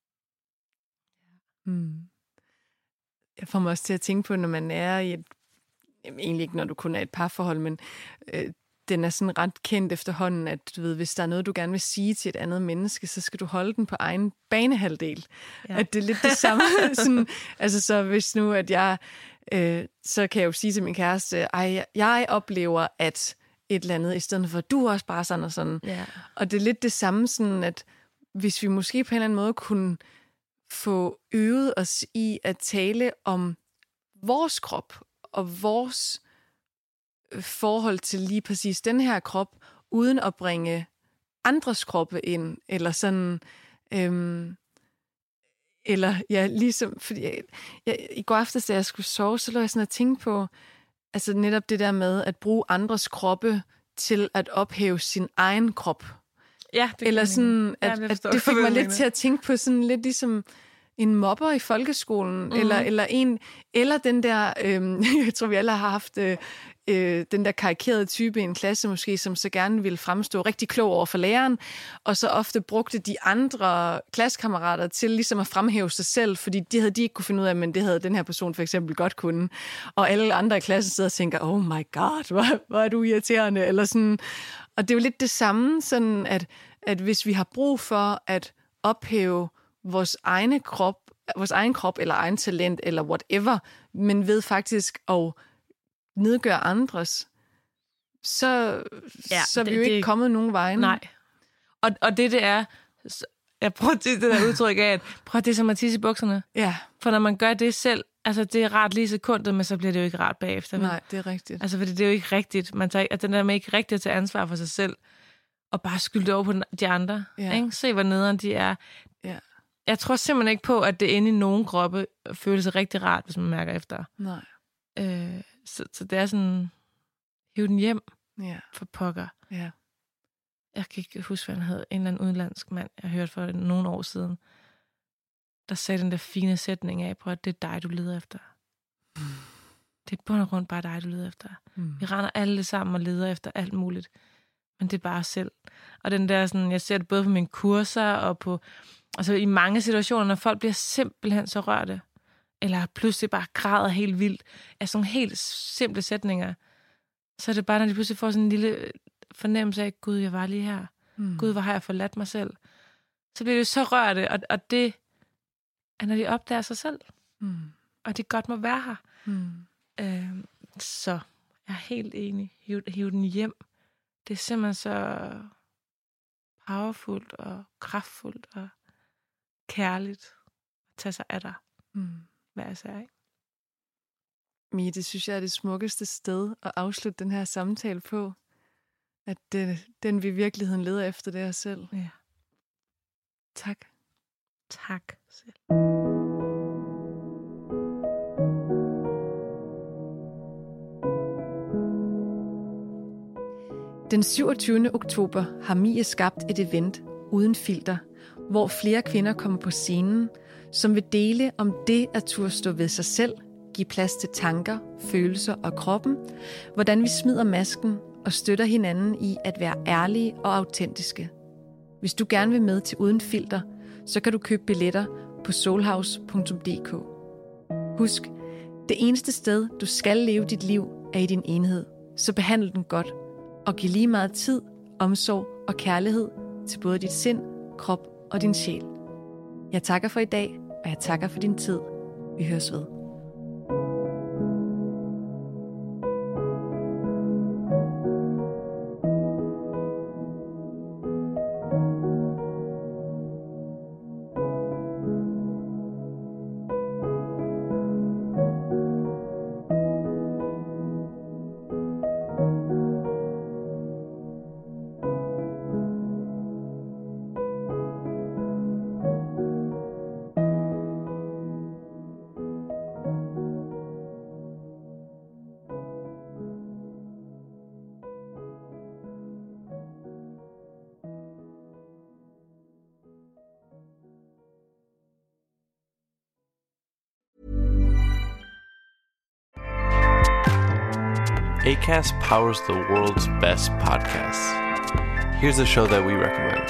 Jeg får mig også til at tænke på, når man er i et, egentlig ikke når du kun er i et parforhold, men den er sådan ret kendt efterhånden, at du ved, hvis der er noget, du gerne vil sige til et andet menneske, så skal du holde den på egen banehalvdel. Ja. At det er lidt det samme. Sådan, altså så hvis nu, at jeg, så kan jeg jo sige til min kæreste, jeg oplever, at et eller andet, i stedet for, at du er også bare sådan og sådan. Ja. Og det er lidt det samme, sådan at hvis vi måske på en eller anden måde kunne få øvet os i at tale om vores krop og vores forhold til lige præcis den her krop, uden at bringe andres kroppe ind, eller sådan, eller ja, ligesom, fordi i går aftes, da jeg skulle sove, så lå jeg sådan at tænke på, altså netop det der med at bruge andres kroppe til at ophæve sin egen krop. Ja, det eller sådan, at det fik mig lidt til at tænke på sådan lidt ligesom en mobber i folkeskolen, eller den der, jeg tror vi alle har haft den der karikerede type i en klasse måske, som så gerne ville fremstå rigtig klog over for læreren, og så ofte brugte de andre klassekammerater til ligesom at fremhæve sig selv, fordi de ikke kunne finde ud af, men det havde den her person for eksempel godt kunne. Og alle andre i klassen sidder og tænker, oh my god, hvor er du irriterende, eller sådan. Og det er jo lidt det samme, sådan at hvis vi har brug for at ophæve vores egen krop, eller egen talent, eller whatever, men ved faktisk at nedgøre andres, så er vi jo ikke kommet nogen vejen. Nej. Og det er, jeg prøver det der udtryk af, at prøv det er som at tisse i bukserne. Ja. For når man gør det selv, altså det er rart lige sekundet, men så bliver det jo ikke rart bagefter. Nej, det er rigtigt. Altså fordi det er jo ikke rigtigt. Man tager, at den der med ikke rigtigt at tage ansvar for sig selv, og bare skylde over på de andre. Ja. Ikke? Se, hvor nederen de er. Ja. Jeg tror simpelthen ikke på, at det inde i nogen kroppe føles rigtig rart, hvis man mærker efter. Nej. Så det er sådan, hiv den hjem for pokker. Ja. Jeg kan ikke huske, hvad han hed. En eller anden udenlandsk mand, jeg hørte for nogle år siden, der sagde den der fine sætning af på, at det er dig, du leder efter. Det er bund og grund bare dig, du leder efter. Vi render alle sammen og leder efter alt muligt. Men det er bare os selv. Og den der sådan, jeg ser det både på mine kurser og på, altså i mange situationer, når folk bliver simpelthen så rørte, eller pludselig bare græder helt vildt af sådan helt simple sætninger, så er det bare, når de pludselig får sådan en lille fornemmelse af, Gud, jeg var lige her. Gud, hvor har jeg forladt mig selv. Så bliver det så rørte, og det er, når de opdager sig selv. Og det godt må være her. Så jeg er helt enig. Hiv den hjem. Det er simpelthen så powerfult og kraftfuldt og kærligt at tage sig af dig. Hvad jeg siger, ikke? Mie, det synes jeg er det smukkeste sted at afslutte den her samtale på. At den vi i virkeligheden leder efter, det er os selv. Ja. Tak. Tak selv. Den 27. oktober har Mie skabt et event uden filter, hvor flere kvinder kommer på scenen, som vil dele om det at turde stå ved sig selv, give plads til tanker, følelser og kroppen, hvordan vi smider masken og støtter hinanden i at være ærlige og autentiske. Hvis du gerne vil med til Uden Filter, så kan du købe billetter på soulhouse.dk. Husk, det eneste sted, du skal leve dit liv, er i din enhed, så behandle den godt og giv lige meget tid, omsorg og kærlighed til både dit sind, krop og din sjæl. Jeg takker for i dag, og jeg takker for din tid. Vi høres ved. Acast powers the world's best podcasts. Here's a show that we recommend.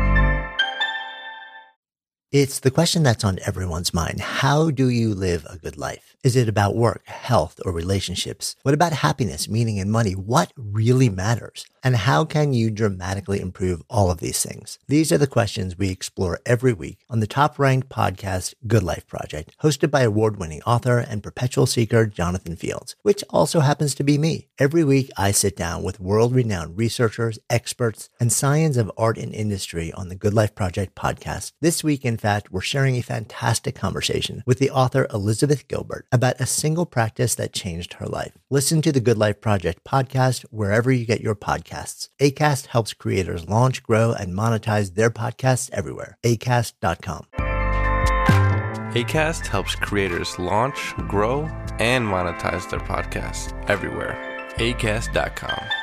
It's the question that's on everyone's mind. How do you live a good life? Is it about work, health, or relationships? What about happiness, meaning, and money? What really matters? And how can you dramatically improve all of these things? These are the questions we explore every week on the top-ranked podcast, Good Life Project, hosted by award-winning author and perpetual seeker Jonathan Fields, which also happens to be me. Every week, I sit down with world-renowned researchers, experts, and science of art and industry on the Good Life Project podcast. This week, in fact, we're sharing a fantastic conversation with the author Elizabeth Gilbert about a single practice that changed her life. Listen to the Good Life Project podcast wherever you get your podcasts. Acast helps creators launch, grow, and monetize their podcasts everywhere. Acast.com. Acast helps creators launch, grow, and monetize their podcasts everywhere. Acast.com.